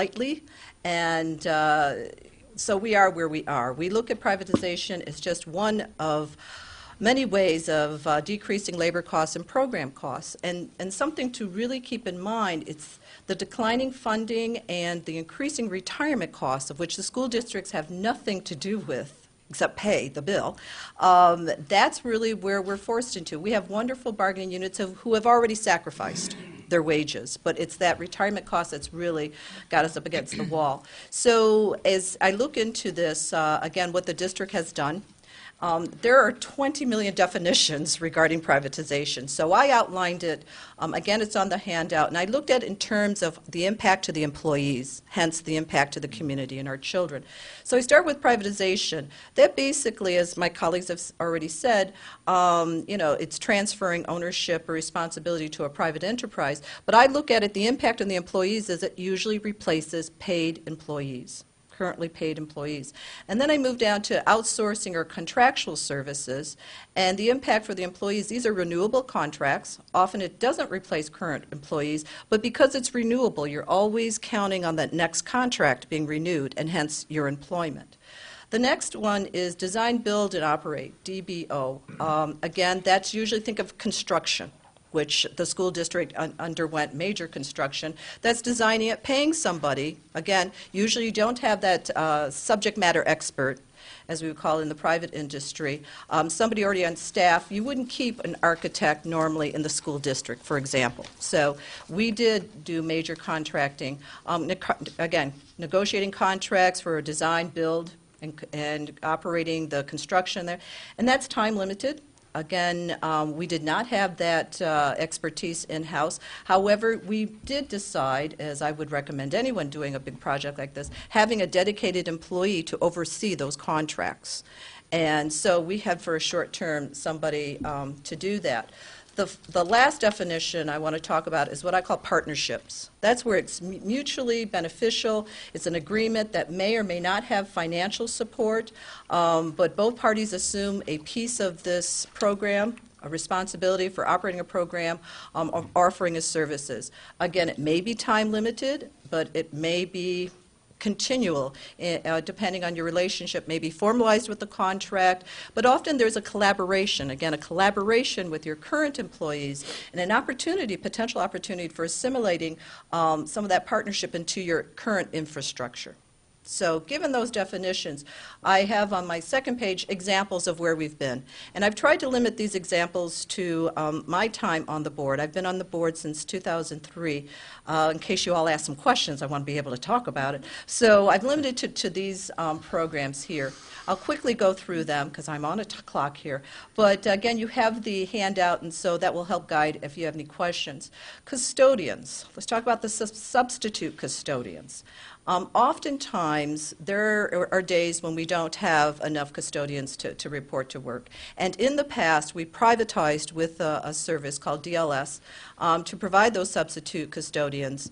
And so we are where we are. We look at privatization as just one of many ways of decreasing labor costs and program costs. And something to really keep in mind, it's the declining funding and the increasing retirement costs, of which the school districts have nothing to do with except pay the bill. That's really where we're forced into. We have wonderful bargaining units who have already sacrificed. their wages. But it's that retirement cost that's really got us up against the wall. So as I look into this, again, what the district has done, there are 20 million definitions regarding privatization. So I outlined it. Again, it's on the handout. And I looked at it in terms of the impact to the employees, hence the impact to the community and our children. So I start with privatization. That basically, as my colleagues have already said, it's transferring ownership or responsibility to a private enterprise. But I look at it, the impact on the employees is it usually replaces paid employees. Currently paid employees. And then I move down to outsourcing or contractual services, and the impact for the employees, these are renewable contracts. Often it doesn't replace current employees, but because it's renewable, you're always counting on that next contract being renewed, and hence your employment. The next one is design, build, and operate, DBO. Again, that's usually, think of construction, which the school district underwent major construction. That's designing it, paying somebody. Again, usually you don't have that subject matter expert, as we would call it in the private industry, somebody already on staff. You wouldn't keep an architect normally in the school district, for example. So we did do major contracting. Again, negotiating contracts for design, build, and operating the construction there. And that's time limited. Again, we did not have that expertise in-house. However, we did decide, as I would recommend anyone doing a big project like this, having a dedicated employee to oversee those contracts. And so we had, for a short term, somebody to do that. The last definition I want to talk about is what I call partnerships. That's where it's mutually beneficial. It's an agreement that may or may not have financial support, but both parties assume a piece of this program, a responsibility for operating a program, offering its services. Again, it may be time limited, but it may be continual, depending on your relationship, may be formalized with the contract, but often there's a collaboration, again, a collaboration with your current employees and an opportunity, potential opportunity for assimilating some of that partnership into your current infrastructure. So given those definitions, I have on my second page examples of where we've been. And I've tried to limit these examples to my time on the board. I've been on the board since 2003. In case you all ask some questions, I want to be able to talk about it. So I've limited to these programs here. I'll quickly go through them because I'm on a clock here. But again, you have the handout, and so that will help guide if you have any questions. Custodians. Let's talk about the substitute custodians. Oftentimes, there are days when we don't have enough custodians to report to work. And in the past, we privatized with a service called DLS to provide those substitute custodians.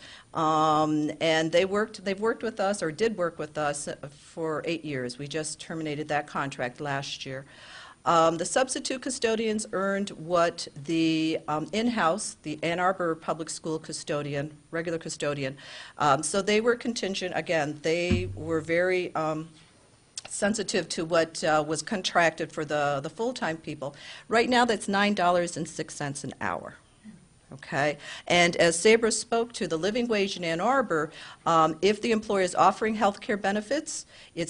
And they've worked with us, or did work with us, for 8 years. We just terminated that contract last year. The substitute custodians earned what the in-house, the Ann Arbor Public School custodian, regular custodian, so they were contingent. Again, they were very sensitive to what was contracted for the full-time people. Right now, that's $9.06 an hour. Okay, and as Sabra spoke to, the living wage in Ann Arbor, if the employer is offering health care benefits, it's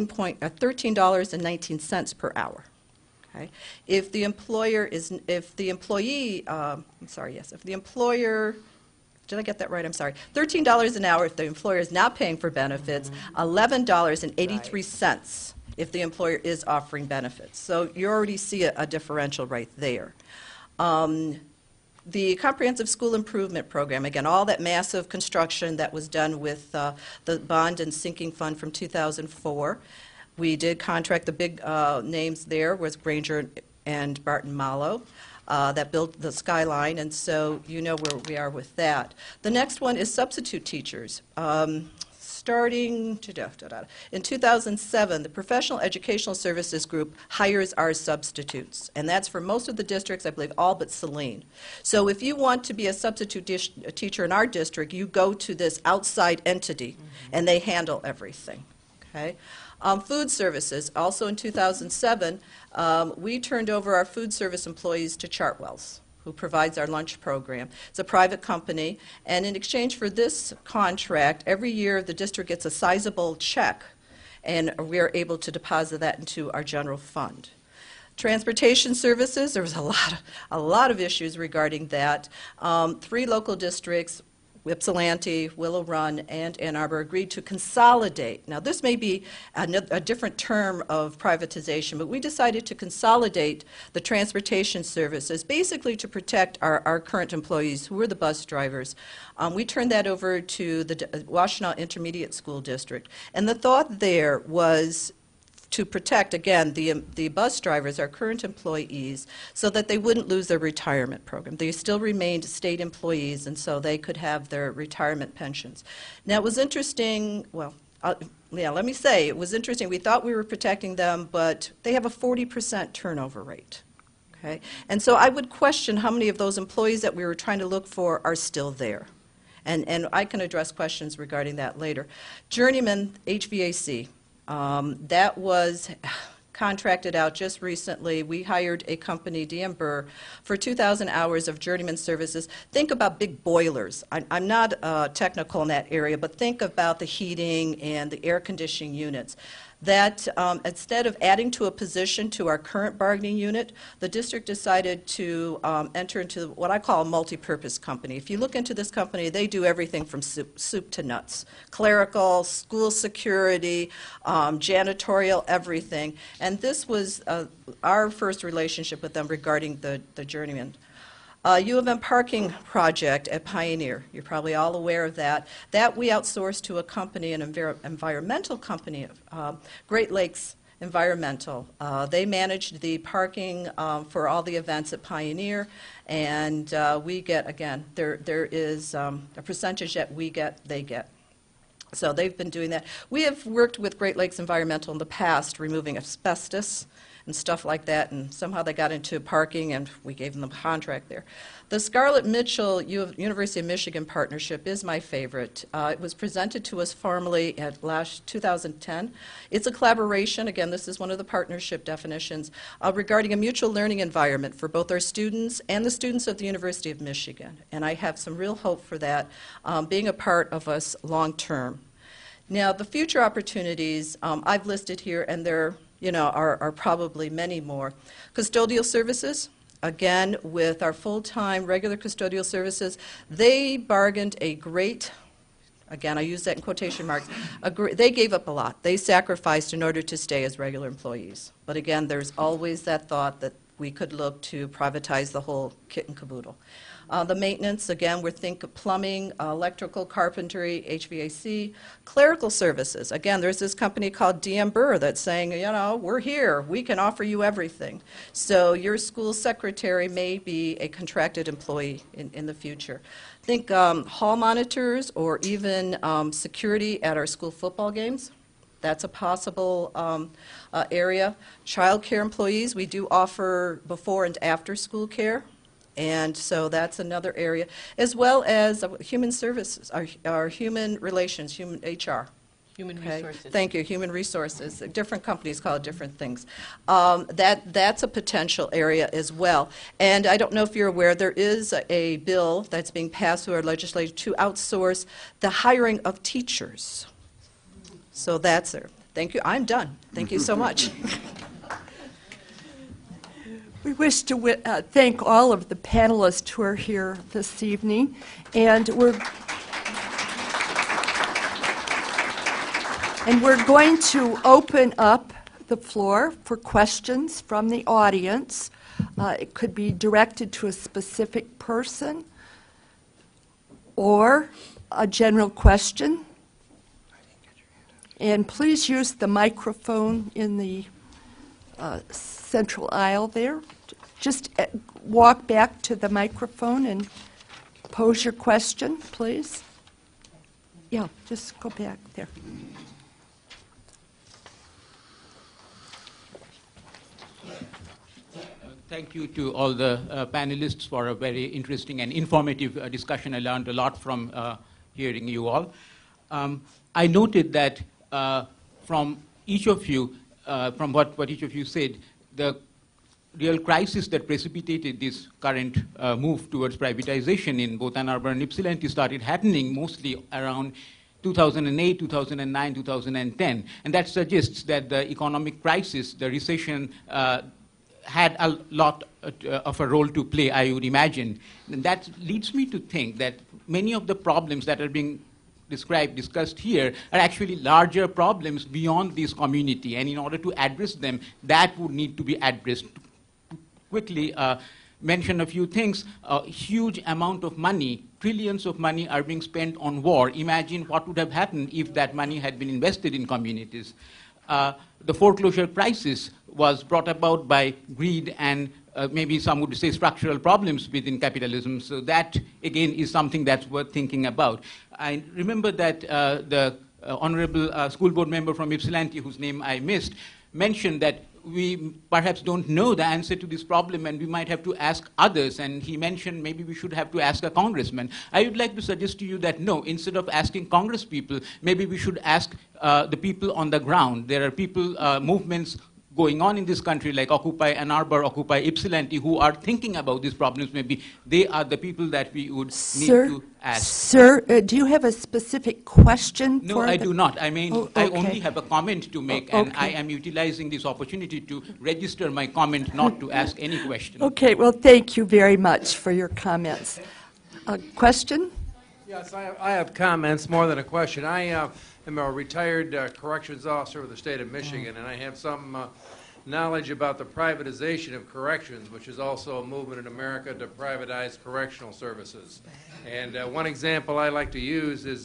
$13.19 per hour. Okay. If the employer, did I get that right? I'm sorry. $13 an hour if the employer is not paying for benefits, $11.83 if the employer is offering benefits. So you already see a differential right there. The Comprehensive School Improvement Program, again, all that massive construction that was done with the bond and sinking fund from 2004. We did contract, the big names there was Granger and Barton Malo that built the Skyline, and so you know where we are with that. The next one is substitute teachers. Starting in 2007, the Professional Educational Services Group hires our substitutes, and that's for most of the districts, I believe all but Saline. So if you want to be a substitute teacher in our district, you go to this outside entity, and they handle everything. Okay. Food services, also in 2007, we turned over our food service employees to Chartwells, who provides our lunch program. It's a private company, and in exchange for this contract, every year the district gets a sizable check, and we are able to deposit that into our general fund. Transportation services, there was a lot of issues regarding that. 3 local districts, Ypsilanti, Willow Run, and Ann Arbor, agreed to consolidate. Now, this may be a different term of privatization, but we decided to consolidate the transportation services, basically to protect our current employees, who were the bus drivers. We turned that over to the Washtenaw Intermediate School District. And the thought there was to protect, again, the bus drivers, our current employees, so that they wouldn't lose their retirement program. They still remained state employees, and so they could have their retirement pensions. Now, it was interesting, well, let me say, it was interesting. We thought we were protecting them, but they have a 40% turnover rate. Okay? And so I would question how many of those employees that we were trying to look for are still there. And I can address questions regarding that later. Journeyman HVAC. That was contracted out just recently. We hired a company, DM Burr, for 2,000 hours of journeyman services. Think about big boilers. I'm not technical in that area, but think about the heating and the air conditioning units. That instead of adding to a position to our current bargaining unit, the district decided to enter into what I call a multi-purpose company. If you look into this company, they do everything from soup to nuts. Clerical, school security, janitorial, everything. And this was our first relationship with them regarding the journeyman. U of M parking project at Pioneer. You're probably all aware of that. That we outsourced to a company, an environmental company, Great Lakes Environmental. They managed the parking for all the events at Pioneer, and we get, again, there is a percentage that we get, they get. So they've been doing that. We have worked with Great Lakes Environmental in the past, removing asbestos and stuff like that, and somehow they got into parking, and we gave them the contract there. The Scarlett Mitchell University of Michigan partnership is my favorite. It was presented to us formally at last 2010. It's a collaboration, again, this is one of the partnership definitions, regarding a mutual learning environment for both our students and the students of the University of Michigan. And I have some real hope for that being a part of us long term. Now, the future opportunities I've listed here, and there are probably many more. Custodial services, again, with our full-time regular custodial services, they bargained a great, again, I use that in quotation marks, they gave up a lot. They sacrificed in order to stay as regular employees. But again, there's always that thought that we could look to privatize the whole kit and caboodle. The maintenance, again, we think of plumbing, electrical, carpentry, HVAC, clerical services. Again, there's this company called DM Burr that's saying, we're here. We can offer you everything. So your school secretary may be a contracted employee in the future. Think hall monitors or even security at our school football games. That's a possible area. Child care employees, we do offer before and after school care. And so that's another area, as well as human services, our human relations, human HR. Human resources. Thank you, human resources. Different companies call it different things. That's a potential area as well. And I don't know if you're aware, there is a bill that's being passed through our legislature to outsource the hiring of teachers. So that's there. Thank you. I'm done. Thank you so much. We wish to thank all of the panelists who are here this evening, and we're going to open up the floor for questions from the audience. It could be directed to a specific person or a general question. And please use the microphone in the central aisle there. Just walk back to the microphone and pose your question, please. Yeah, just go back there. Thank you to all the panelists for a very interesting and informative discussion. I learned a lot from hearing you all. I noted that from each of you, from what each of you said, the real crisis that precipitated this current move towards privatization in both Ann Arbor and Ypsilanti started happening mostly around 2008, 2009, 2010. And that suggests that the economic crisis, the recession, had a lot of a role to play, I would imagine. And that leads me to think that many of the problems that are being discussed here are actually larger problems beyond this community, and in order to address them, that would need to be addressed. Quickly mention a few things. A huge amount of money, trillions of money are being spent on war. Imagine what would have happened if that money had been invested in communities. The foreclosure crisis was brought about by greed and maybe some would say structural problems within capitalism. So that, again, is something that's worth thinking about. I remember that the honorable school board member from Ypsilanti, whose name I missed, mentioned that we perhaps don't know the answer to this problem and we might have to ask others. And he mentioned maybe we should have to ask a congressman. I would like to suggest to you that no, instead of asking Congress people, maybe we should ask the people on the ground. There are people, movements going on in this country like Occupy Ann Arbor, Occupy Ypsilanti, who are thinking about these problems. Maybe they are the people that we would need to ask. Sir, do you have a specific question? No, I do not. I mean, okay. I only have a comment to make, and I am utilizing this opportunity to register my comment, not to ask any question. Okay, well, thank you very much for your comments. A question? Yes, I have comments more than a question. I am a retired corrections officer with the state of Michigan, and I have some knowledge about the privatization of corrections, which is also a movement in America to privatize correctional services. And one example I like to use is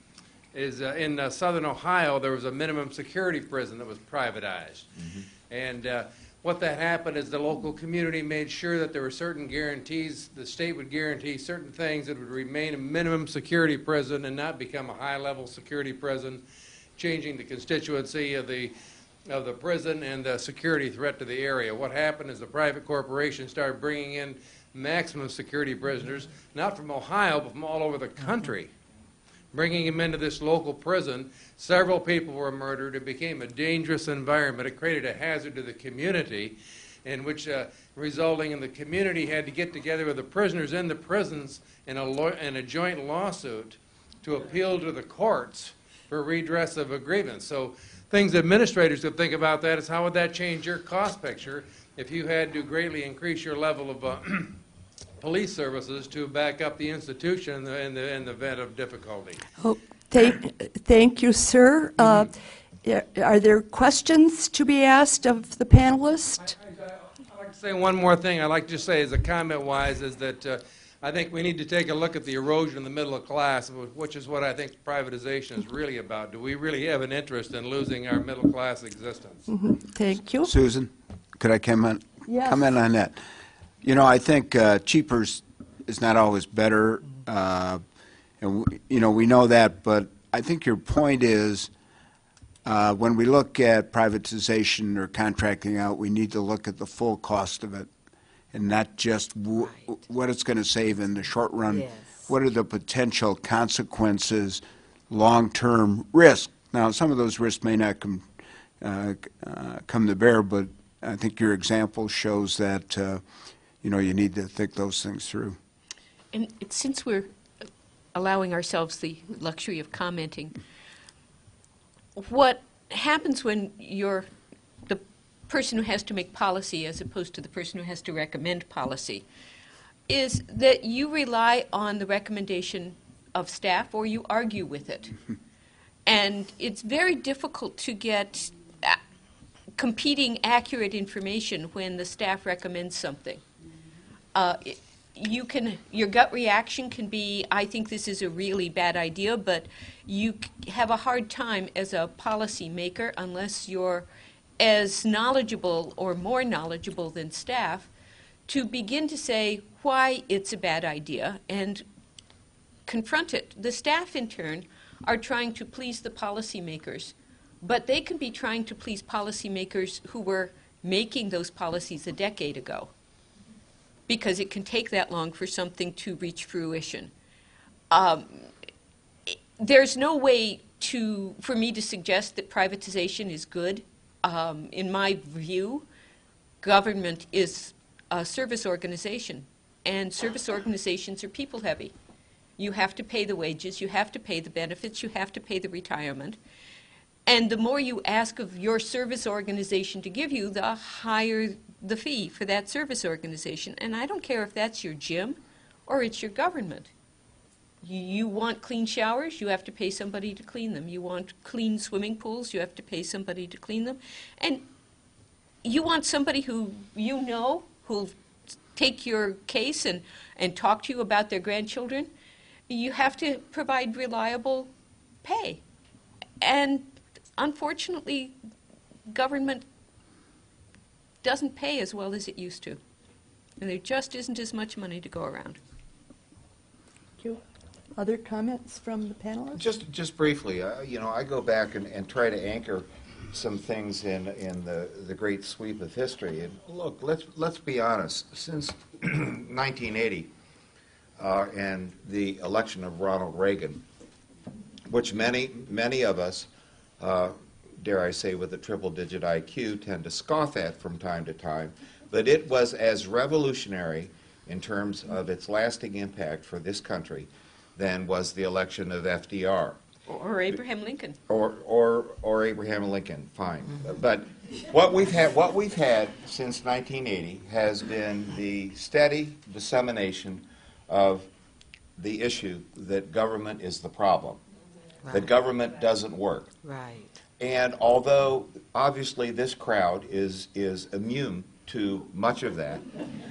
in southern Ohio, there was a minimum security prison that was privatized. Mm-hmm. And what that happened is the local community made sure that there were certain guarantees, the state would guarantee certain things that would remain a minimum security prison and not become a high-level security prison, changing the constituency of the prison and the security threat to the area. What happened is the private corporation started bringing in maximum security prisoners, not from Ohio, but from all over the country, bringing them into this local prison. Several people were murdered. It became a dangerous environment. It created a hazard to the community, in which resulting in the community had to get together with the prisoners in the prisons in a joint lawsuit to appeal to the courts for redress of a grievance. So things administrators could think about that is how would that change your cost picture if you had to greatly increase your level of police services to back up the institution in the event of difficulty. Oh, thank you, sir. Are there questions to be asked of the panelists? I'd like to say one more thing. I'd like to just say as a comment-wise is that I think we need to take a look at the erosion in the middle class, which is what I think privatization is really about. Do we really have an interest in losing our middle-class existence? Mm-hmm. Thank you. Susan, could I comment Yes. on that? You know, I think cheaper is not always better, and we know that. But I think your point is, when we look at privatization or contracting out, we need to look at the full cost of it, and not just what it's going to save in the short run. Yes. What are the potential consequences, long-term risk? Now, some of those risks may not come to bear, but I think your example shows that. You need to think those things through. And since we're allowing ourselves the luxury of commenting, what happens when you're the person who has to make policy as opposed to the person who has to recommend policy is that you rely on the recommendation of staff or you argue with it. And it's very difficult to get competing accurate information when the staff recommends something. Your gut reaction can be, I think this is a really bad idea, but you have a hard time as a policy maker unless you're as knowledgeable or more knowledgeable than staff to begin to say why it's a bad idea and confront it. The staff, in turn, are trying to please the policymakers, but they can be trying to please policymakers who were making those policies a decade ago, because it can take that long for something to reach fruition. There's no way for me to suggest that privatization is good. In my view, government is a service organization, and service organizations are people-heavy. You have to pay the wages, you have to pay the benefits, you have to pay the retirement. And the more you ask of your service organization to give you, the higher the fee for that service organization. And I don't care if that's your gym or it's your government. You want clean showers, you have to pay somebody to clean them. You want clean swimming pools, you have to pay somebody to clean them. And you want somebody who you know who'll take your case and talk to you about their grandchildren. You have to provide reliable pay. And unfortunately, government doesn't pay as well as it used to. And there just isn't as much money to go around. Thank you. Other comments from the panelists? Just briefly, I go back and try to anchor some things in the great sweep of history. And look, let's be honest. Since 1980 and the election of Ronald Reagan, which many of us, dare I say, with a triple-digit IQ, tend to scoff at from time to time, but it was as revolutionary in terms of its lasting impact for this country than was the election of FDR. Or Abraham Lincoln. Or Abraham Lincoln, fine. But what we've had since 1980 has been the steady dissemination of the issue that government is the problem, that government doesn't work. Right. And although obviously this crowd is immune to much of that,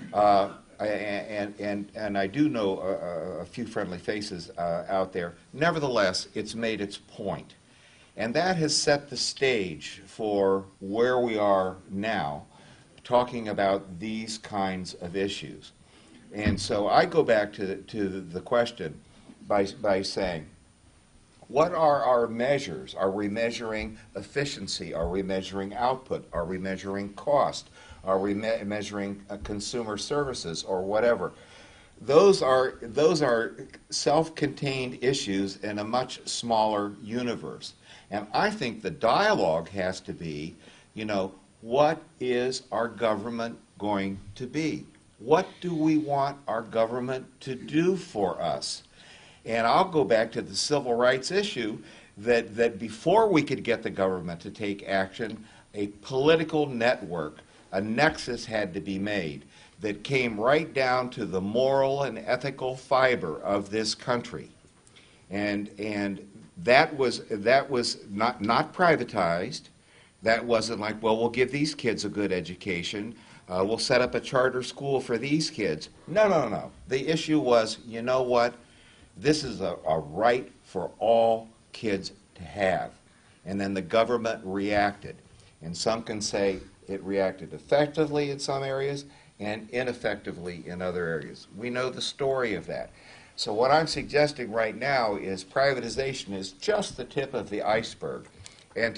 and I do know a few friendly faces out there, nevertheless, it's made its point. And that has set the stage for where we are now, talking about these kinds of issues. And so I go back to the question by saying, what are our measures? Are we measuring efficiency? Are we measuring output? Are we measuring cost? Are we measuring consumer services or whatever? Those are self-contained issues in a much smaller universe. And I think the dialogue has to be, what is our government going to be? What do we want our government to do for us? And I'll go back to the civil rights issue that before we could get the government to take action, a political network, a nexus had to be made that came right down to the moral and ethical fiber of this country. And that was not privatized. That wasn't like, well, we'll give these kids a good education. We'll set up a charter school for these kids. No. The issue was, you know what? This is a right for all kids to have. And then the government reacted. And some can say it reacted effectively in some areas and ineffectively in other areas. We know the story of that. So what I'm suggesting right now is privatization is just the tip of the iceberg. And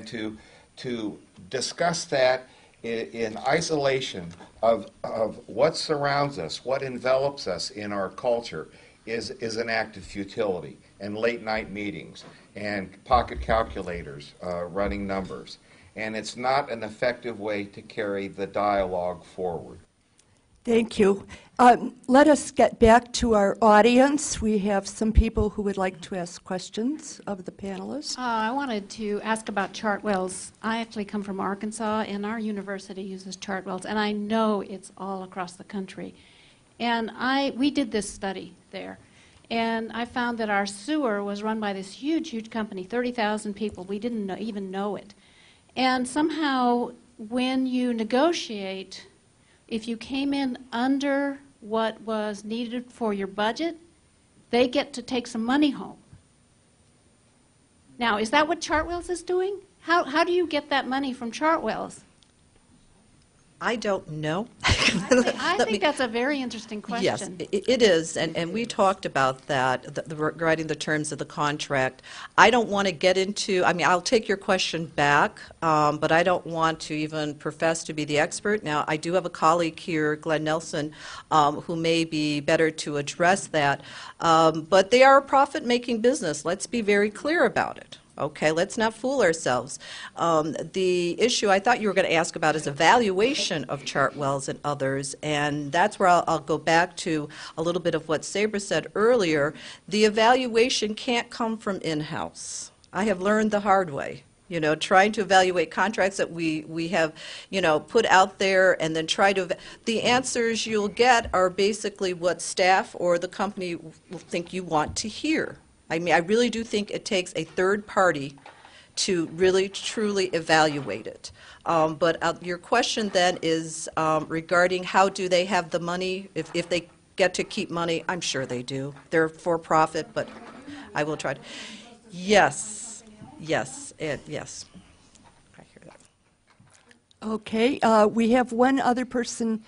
to discuss that in isolation of what surrounds us, what envelops us in our culture, is an act of futility, and late-night meetings, and pocket calculators running numbers. And it's not an effective way to carry the dialogue forward. Thank you. Let us get back to our audience. We have some people who would like to ask questions of the panelists. I wanted to ask about Chartwells. I actually come from Arkansas, and our university uses Chartwells, and I know it's all across the country. And we did this study there, and I found that our sewer was run by this huge company, 30,000 people. We didn't even know it. And somehow, when you negotiate, if you came in under what was needed for your budget, they get to take some money home. Now, is that what Chartwells is doing? How do you get that money from Chartwells? I don't know. I think that's a very interesting question. Yes, it is, and we talked about that, regarding the terms of the contract. I don't want to get into, I'll take your question back, but I don't want to even profess to be the expert. Now, I do have a colleague here, Glenn Nelson, who may be better to address that, but they are a profit-making business. Let's be very clear about it. Okay, let's not fool ourselves. The issue I thought you were going to ask about is evaluation of Chartwells and others, and that's where I'll go back to a little bit of what Sabra said earlier. The evaluation can't come from in-house. I have learned the hard way. trying to evaluate contracts that we have, put out there, and then try to, the answers you'll get are basically what staff or the company will think you want to hear. I mean, I really do think it takes a third party to really, truly evaluate it. But your question then is regarding how do they have the money, if they get to keep money. I'm sure they do. They're for profit, but I will try to. Yes, yes, yes. I hear that. Okay, we have one other person.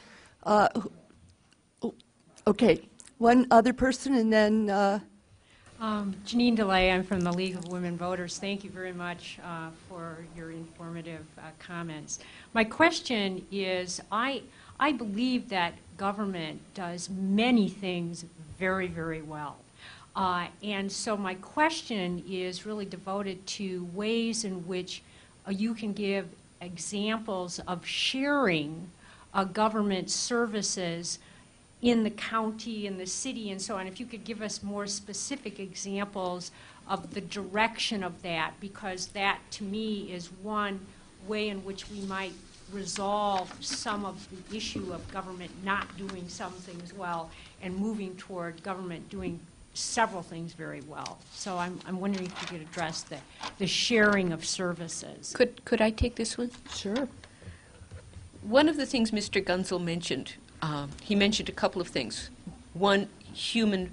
Okay, one other person, and then. Janine DeLay, I'm from the League of Women Voters. Thank you very much for your informative comments. My question is, I believe that government does many things very, very well. And so my question is really devoted to ways in which you can give examples of sharing government services in the county, in the city, and so on. If you could give us more specific examples of the direction of that, because that, to me, is one way in which we might resolve some of the issue of government not doing some things well and moving toward government doing several things very well. So I'm wondering if you could address the sharing of services. Could I take this one? Sure. One of the things Mr. Gunzel mentioned, he mentioned a couple of things. One, human,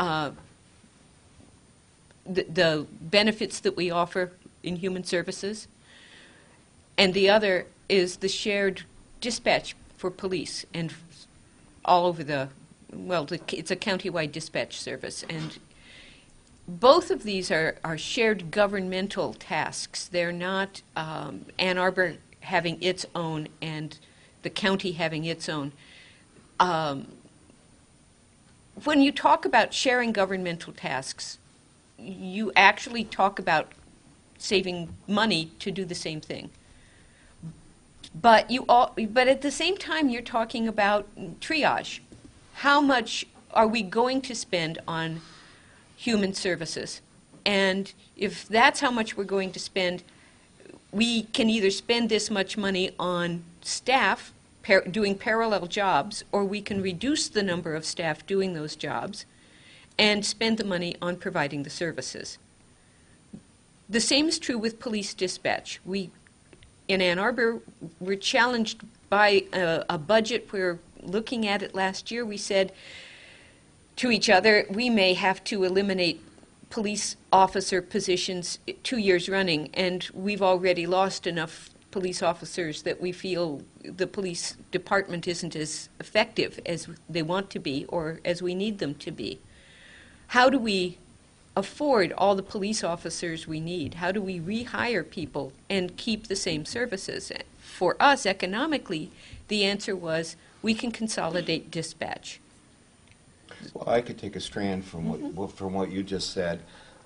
the benefits that we offer in human services, and the other is the shared dispatch for police and all over it's a countywide dispatch service. And both of these are shared governmental tasks. They're not Ann Arbor having its own and the county having its own. When you talk about sharing governmental tasks, you actually talk about saving money to do the same thing. But at the same time, you're talking about triage. How much are we going to spend on human services? And if that's how much we're going to spend, we can either spend this much money on staff doing parallel jobs, or we can reduce the number of staff doing those jobs and spend the money on providing the services. The same is true with police dispatch. In Ann Arbor, we're challenged by a budget. We're looking at it last year. We said to each other, we may have to eliminate police officer positions 2 years running, and we've already lost enough police officers that we feel the police department isn't as effective as they want to be or as we need them to be. How do we afford all the police officers we need? How do we rehire people and keep the same services? For us, economically, the answer was we can consolidate dispatch. Well, I could take a strand from what you just said.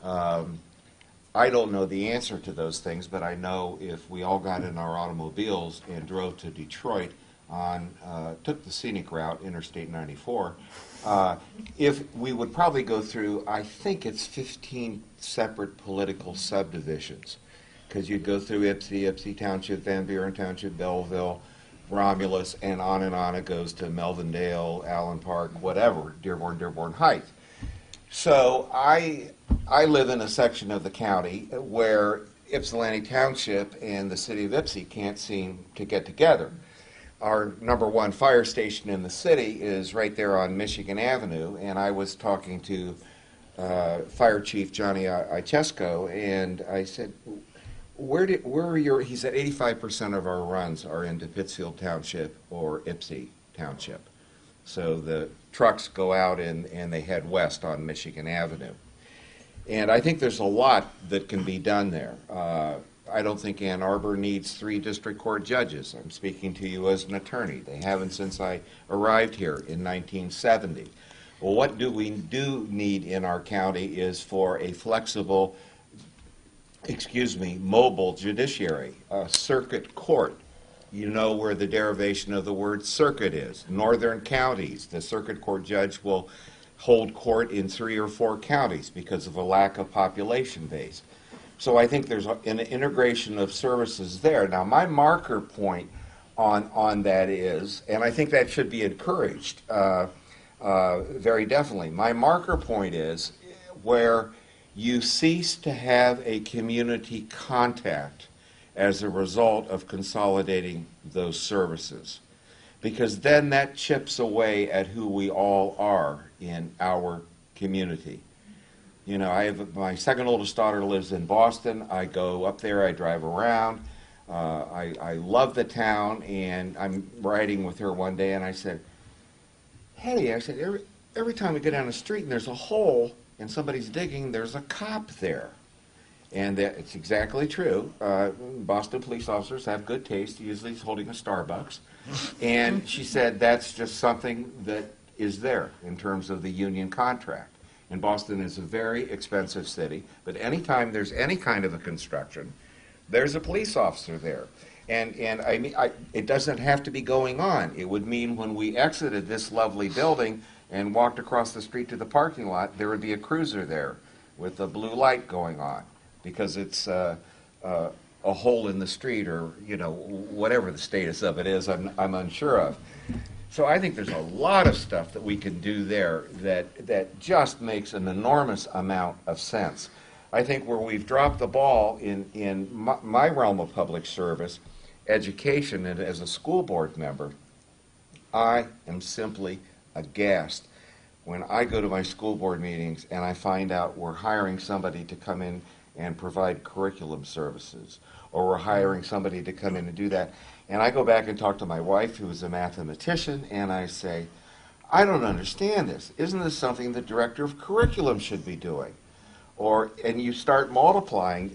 I don't know the answer to those things, but I know if we all got in our automobiles and drove to Detroit took the scenic route, Interstate 94, if we would probably go through, I think it's 15 separate political subdivisions, because you'd go through Ypsi Township, Van Buren Township, Belleville, Romulus, and on it goes to Melvindale, Allen Park, whatever, Dearborn Heights. So I live in a section of the county where Ypsilanti Township and the city of Ypsi can't seem to get together. Our #1 fire station in the city is right there on Michigan Avenue, and I was talking to Fire Chief Johnny Ichesko, and I said, he said 85% of our runs are into Pittsfield Township or Ypsi Township. So the trucks go out and they head west on Michigan Avenue. And I think there's a lot that can be done there. I don't think Ann Arbor needs 3 district court judges. I'm speaking to you as an attorney. They haven't since I arrived here in 1970. Well, what we do need in our county is for a flexible, mobile judiciary, a circuit court. You know where the derivation of the word circuit is. Northern counties, the circuit court judge will hold court in 3 or 4 counties because of a lack of population base. So I think there's an integration of services there. Now, my marker point on that is, and I think that should be encouraged very definitely, my marker point is where you cease to have a community contact as a result of consolidating those services. Because then that chips away at who we all are in our community. You know, my second oldest daughter lives in Boston. I go up there, I drive around. I love the town, and I'm riding with her one day, and I said, hey, I said, every time we go down the street and there's a hole and somebody's digging, there's a cop there. And it's exactly true. Boston police officers have good taste. Usually he's holding a Starbucks. And she said that's just something that is there in terms of the union contract. And Boston is a very expensive city, but anytime there's any kind of a construction, there's a police officer there. And I mean, it doesn't have to be going on. It would mean when we exited this lovely building and walked across the street to the parking lot, there would be a cruiser there with a blue light going on, because it's a hole in the street, or whatever the status of it is, I'm unsure of. So I think there's a lot of stuff that we can do there that just makes an enormous amount of sense. I think where we've dropped the ball in my realm of public service, education, and as a school board member, I am simply aghast when I go to my school board meetings and I find out we're hiring somebody to come in and provide curriculum services, or we're hiring somebody to come in and do that. And I go back and talk to my wife, who is a mathematician, and I say, I don't understand this. Isn't this something the director of curriculum should be doing? And you start multiplying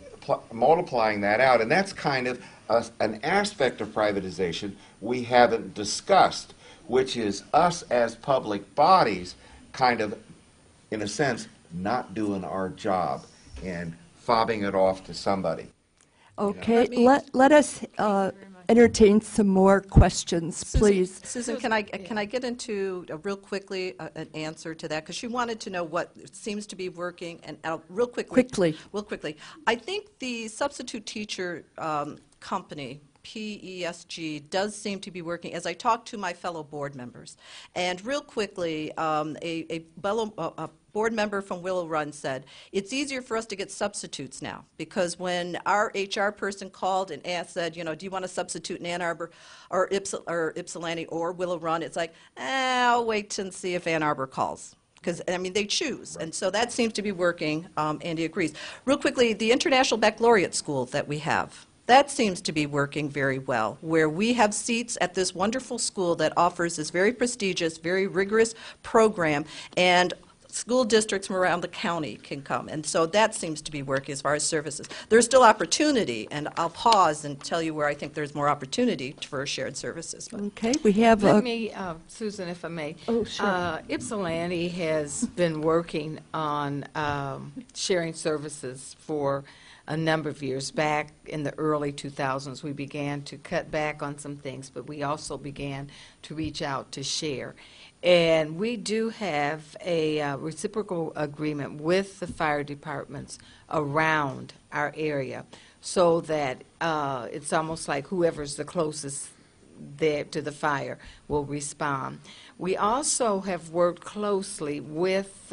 that out, and that's kind of an aspect of privatization we haven't discussed, which is us as public bodies kind of, in a sense, not doing our job and fobbing it off to somebody. Okay, let us entertain some more questions, please. Susan, can I get into real quickly an answer to that? Because she wanted to know what seems to be working, and real quickly. I think the substitute teacher company, PESG, does seem to be working, as I talk to my fellow board members. And real quickly, a board member from Willow Run said, it's easier for us to get substitutes now, because when our HR person called and said, do you want a substitute in Ann Arbor or Ypsilanti or Willow Run, it's like, I'll wait and see if Ann Arbor calls. Because, they choose. And so that seems to be working. Andy agrees. Real quickly, the International Baccalaureate School that we have, that seems to be working very well, where we have seats at this wonderful school that offers this very prestigious, very rigorous program, and school districts from around the county can come. And so that seems to be working as far as services. There's still opportunity, and I'll pause and tell you where I think there's more opportunity for shared services. But. Okay, we have... Let me, Susan, if I may. Oh, sure. Ypsilanti has been working on sharing services for a number of years. Back in the early 2000s, we began to cut back on some things, but we also began to reach out to share. And we do have a reciprocal agreement with the fire departments around our area, so that it's almost like whoever's the closest there to the fire will respond. We also have worked closely with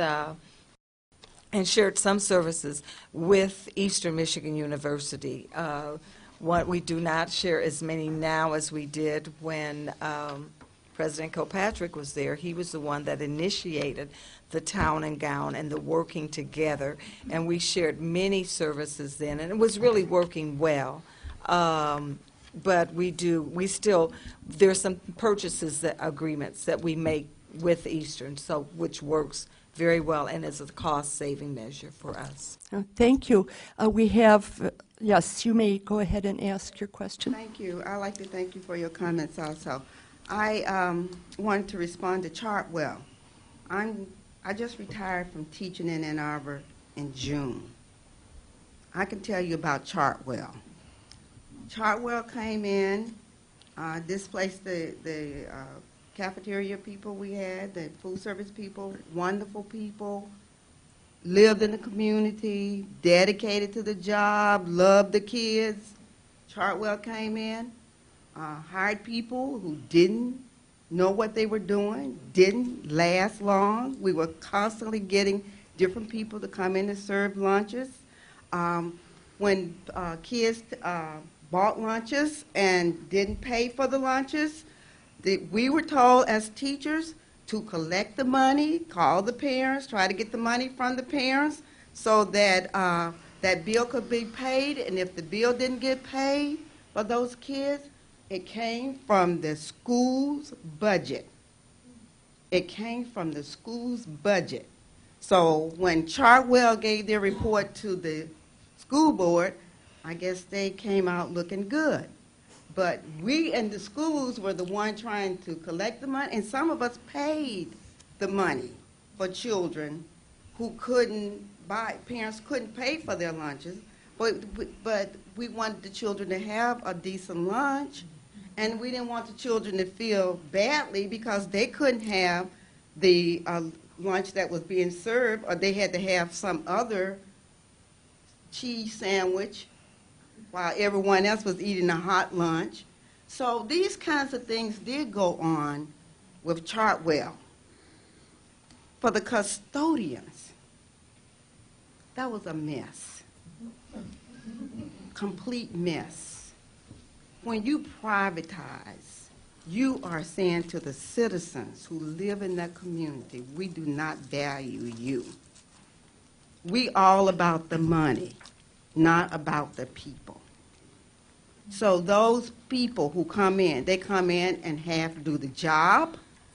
and shared some services with Eastern Michigan University. What we do not share as many now as we did when President Kilpatrick was there. He was the one that initiated the Town and Gown and the working together, and we shared many services then, and it was really working well. But there's some purchases agreements that we make with Eastern, so which works very well and is a cost-saving measure for us. Thank you. We have, yes, you may go ahead and ask your question. Thank you. I'd like to thank you for your comments also. I wanted to respond to Chartwell. I just retired from teaching in Ann Arbor in June. I can tell you about Chartwell. Chartwell came in, displaced the cafeteria people we had, the food service people, wonderful people, lived in the community, dedicated to the job, loved the kids. Chartwell came in, hired people who didn't know what they were doing, didn't last long. We were constantly getting different people to come in and serve lunches. When kids bought lunches and didn't pay for the lunches, we were told as teachers to collect the money, call the parents, try to get the money from the parents so that that bill could be paid. And if the bill didn't get paid for those kids, it came from the school's budget. It came from the school's budget. So when Chartwell gave their report to the school board, I guess they came out looking good. But we and the schools were the one trying to collect the money, and some of us paid the money for children who couldn't buy, parents couldn't pay for their lunches, but we wanted the children to have a decent lunch, and we didn't want the children to feel badly because they couldn't have the lunch that was being served, or they had to have some other cheese sandwich while everyone else was eating a hot lunch. So these kinds of things did go on with Chartwell. For the custodians, that was a mess. Complete mess. When you privatize, you are saying to the citizens who live in that community, we do not value you. We all about the money, not about the people. So those people who come in, they come in and have to do the job.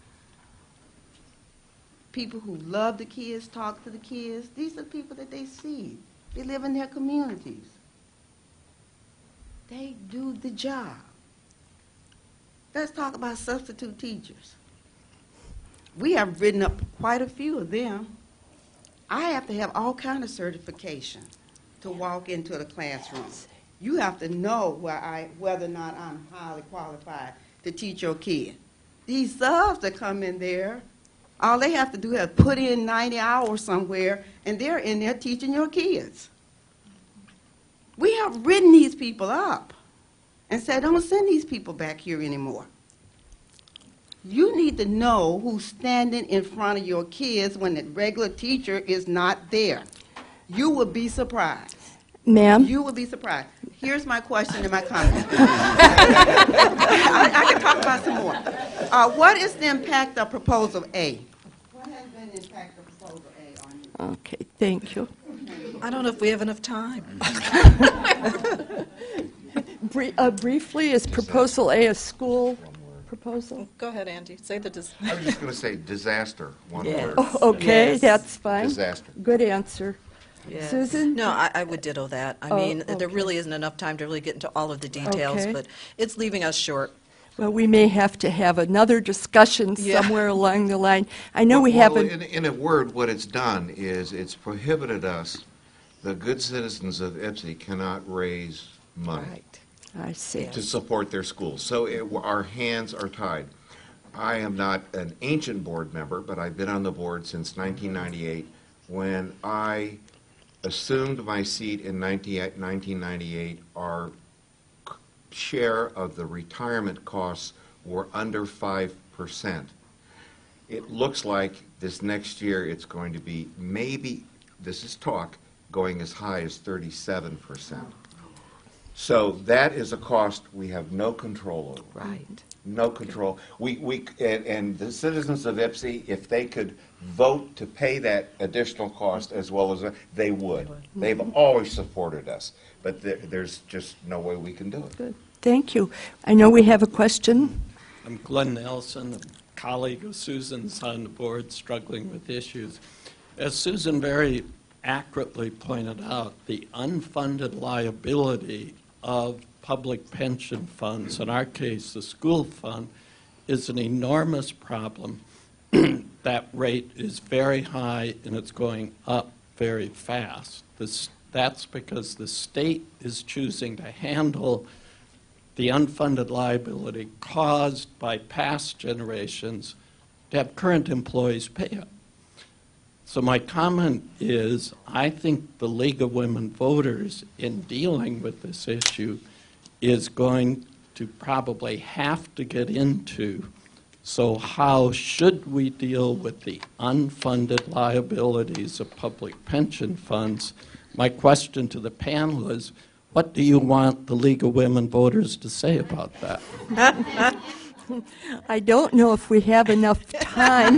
People who love the kids, talk to the kids, these are people that they see. They live in their communities. They do the job. Let's talk about substitute teachers. We have written up quite a few of them. I have to have all kind of certification to walk into the classroom. You have to know whether or not I'm highly qualified to teach your kid. These subs that come in there, all they have to do is put in 90 hours somewhere, and they're in there teaching your kids. We have written these people up and said, don't send these people back here anymore. You need to know who's standing in front of your kids when the regular teacher is not there. You will be surprised. Ma'am? You will be surprised. Here's my question and my comment. I can talk about some more. What is the impact of Proposal A? What has been the impact of Proposal A on you? Okay, thank you. I don't know if we have enough time. Briefly, is Proposal A a school proposal? Go ahead, Andy. Say the I was just going to say disaster, one word. Oh, okay, Yes. that's fine. Disaster. Good answer. Yes. Susan? No, I would ditto that. I mean, there okay. really isn't enough time to really get into all of the details, Okay. but it's leaving us short. Well, we may have to have another discussion somewhere along the line. I know we haven't. In a word, what it's done is it's prohibited us, the good citizens of Ypsi cannot raise money I see. to support their schools. So our hands are tied. I am not an ancient board member, but I've been on the board since 1998. When I assumed my seat in 1998, our share of the retirement costs were under 5%. It looks like this next year it's going to be maybe, this is talk, going as high as 37%. So that is a cost we have no control over. Right. No control. And the citizens of Ypsi, if they could vote to pay that additional cost as well as they would. They've always supported us, but there's just no way we can do it. Good. Thank you. I know we have a question. I'm Glenn Nelson, a colleague of Susan's on the board struggling with issues. As Susan very accurately pointed out, the unfunded liability of public pension funds, in our case the school fund, is an enormous problem. That rate is very high and it's going up very fast. That's because the state is choosing to handle the unfunded liability caused by past generations to have current employees pay it. So my comment is, I think the League of Women Voters, in dealing with this issue, is going to probably have to get into, so how should we deal with the unfunded liabilities of public pension funds? My question to the panel is, what do you want the League of Women Voters to say about that? I don't know if we have enough time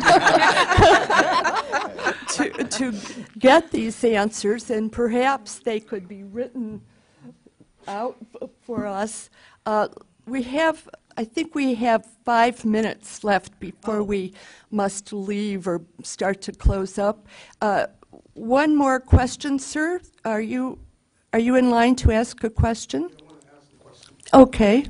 to get these answers, and perhaps they could be written out for us. I think we have 5 minutes left before we must leave or start to close up. One more question, sir. Are you in line to ask a question? Okay.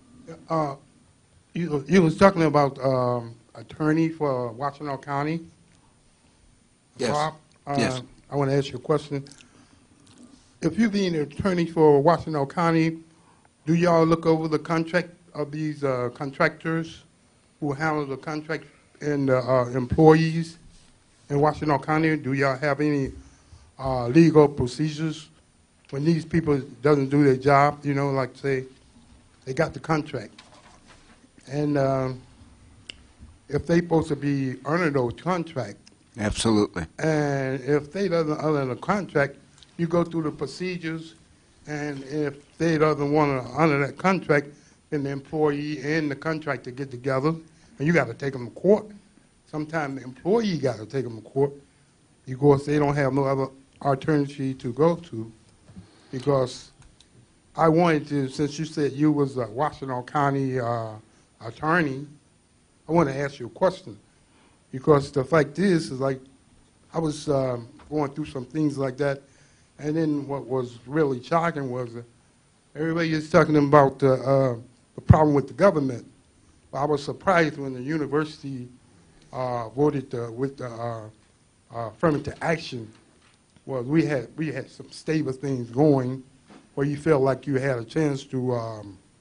You was talking about attorney for Washtenaw County. Yes. Bob, Yes. I want to ask you a question. If you being an attorney for Washtenaw County, do y'all look over the contract of these contractors who handle the contract and employees in Washtenaw County? Do y'all have any legal procedures when these people doesn't do their job? You know, like say they got the contract, and if they supposed to be earning those contract. Absolutely. And if they doesn't honor the contract, you go through the procedures, and if they doesn't want to honor that contract, then the employee and the contractor get together, and you got to take them to court. Sometimes the employee got to take them to court because they don't have no other alternative to go to. Because I wanted to, since you said you was a Washtenaw County attorney, I want to ask you a question. Because the fact is like I was going through some things like that, and then what was really shocking was everybody is talking about the problem with the government. I was surprised when the university voted with the affirmative action. Well, we had some stable things going where you felt like you had a chance to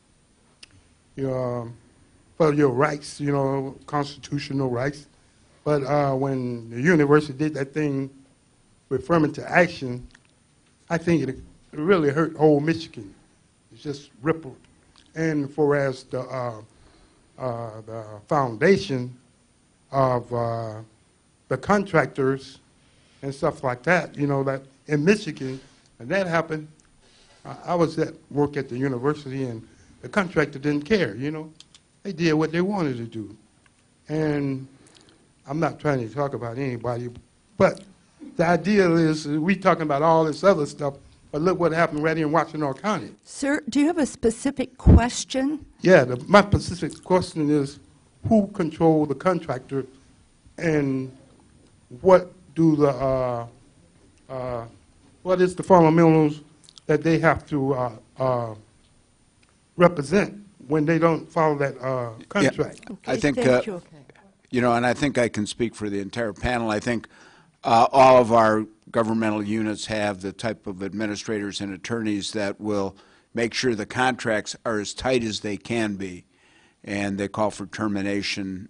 for your rights, you know, constitutional rights. But when the university did that thing with affirmative action, I think it really hurt whole Michigan. It just rippled. And for as the foundation of the contractors and stuff like that, you know, that in Michigan, and that happened, I was at work at the university, and the contractor didn't care, you know. They did what they wanted to do. And I'm not trying to talk about anybody, but the idea is we talking about all this other stuff, but look what happened right here in Washtenaw County. Sir, do you have a specific question? Yeah, my specific question is who control the contractor, and what do the what is the fundamentals that they have to represent when they don't follow that contract? Yeah, I think you know, and I think I can speak for the entire panel. I think all of our governmental units have the type of administrators and attorneys that will make sure the contracts are as tight as they can be, and they call for termination.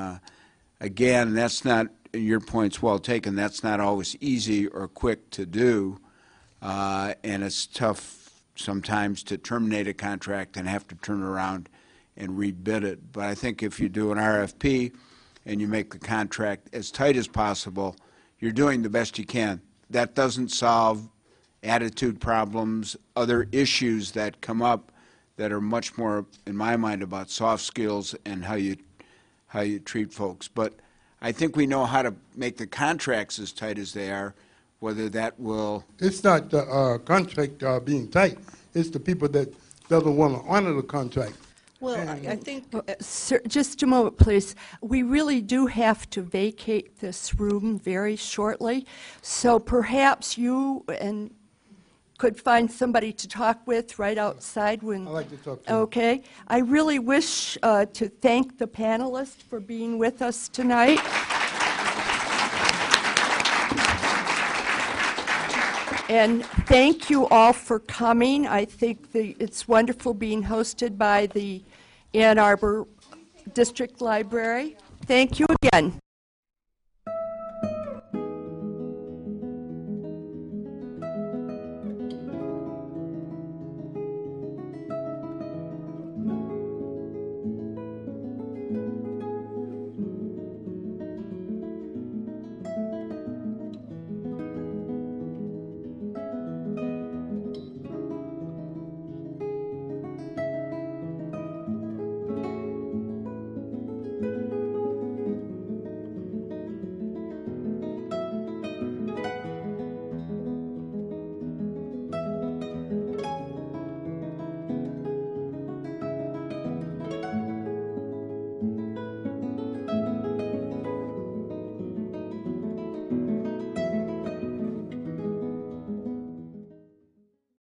Again, that's not, your point's well taken, that's not always easy or quick to do, and it's tough sometimes to terminate a contract and have to turn around and rebid it. But I think if you do an RFP and you make the contract as tight as possible, you're doing the best you can. That doesn't solve attitude problems, other issues that come up that are much more, in my mind, about soft skills and how you treat folks. But I think we know how to make the contracts as tight as they are, whether that will... It's not the contract being tight. It's the people that doesn't want to honor the contract. Well, I think... Sir, just a moment, please. We really do have to vacate this room very shortly, so perhaps you could find somebody to talk with right outside when... I'd like to talk to you. Okay. I really wish to thank the panelists for being with us tonight. And thank you all for coming. I think it's wonderful being hosted by the Ann Arbor District Library. Thank you again.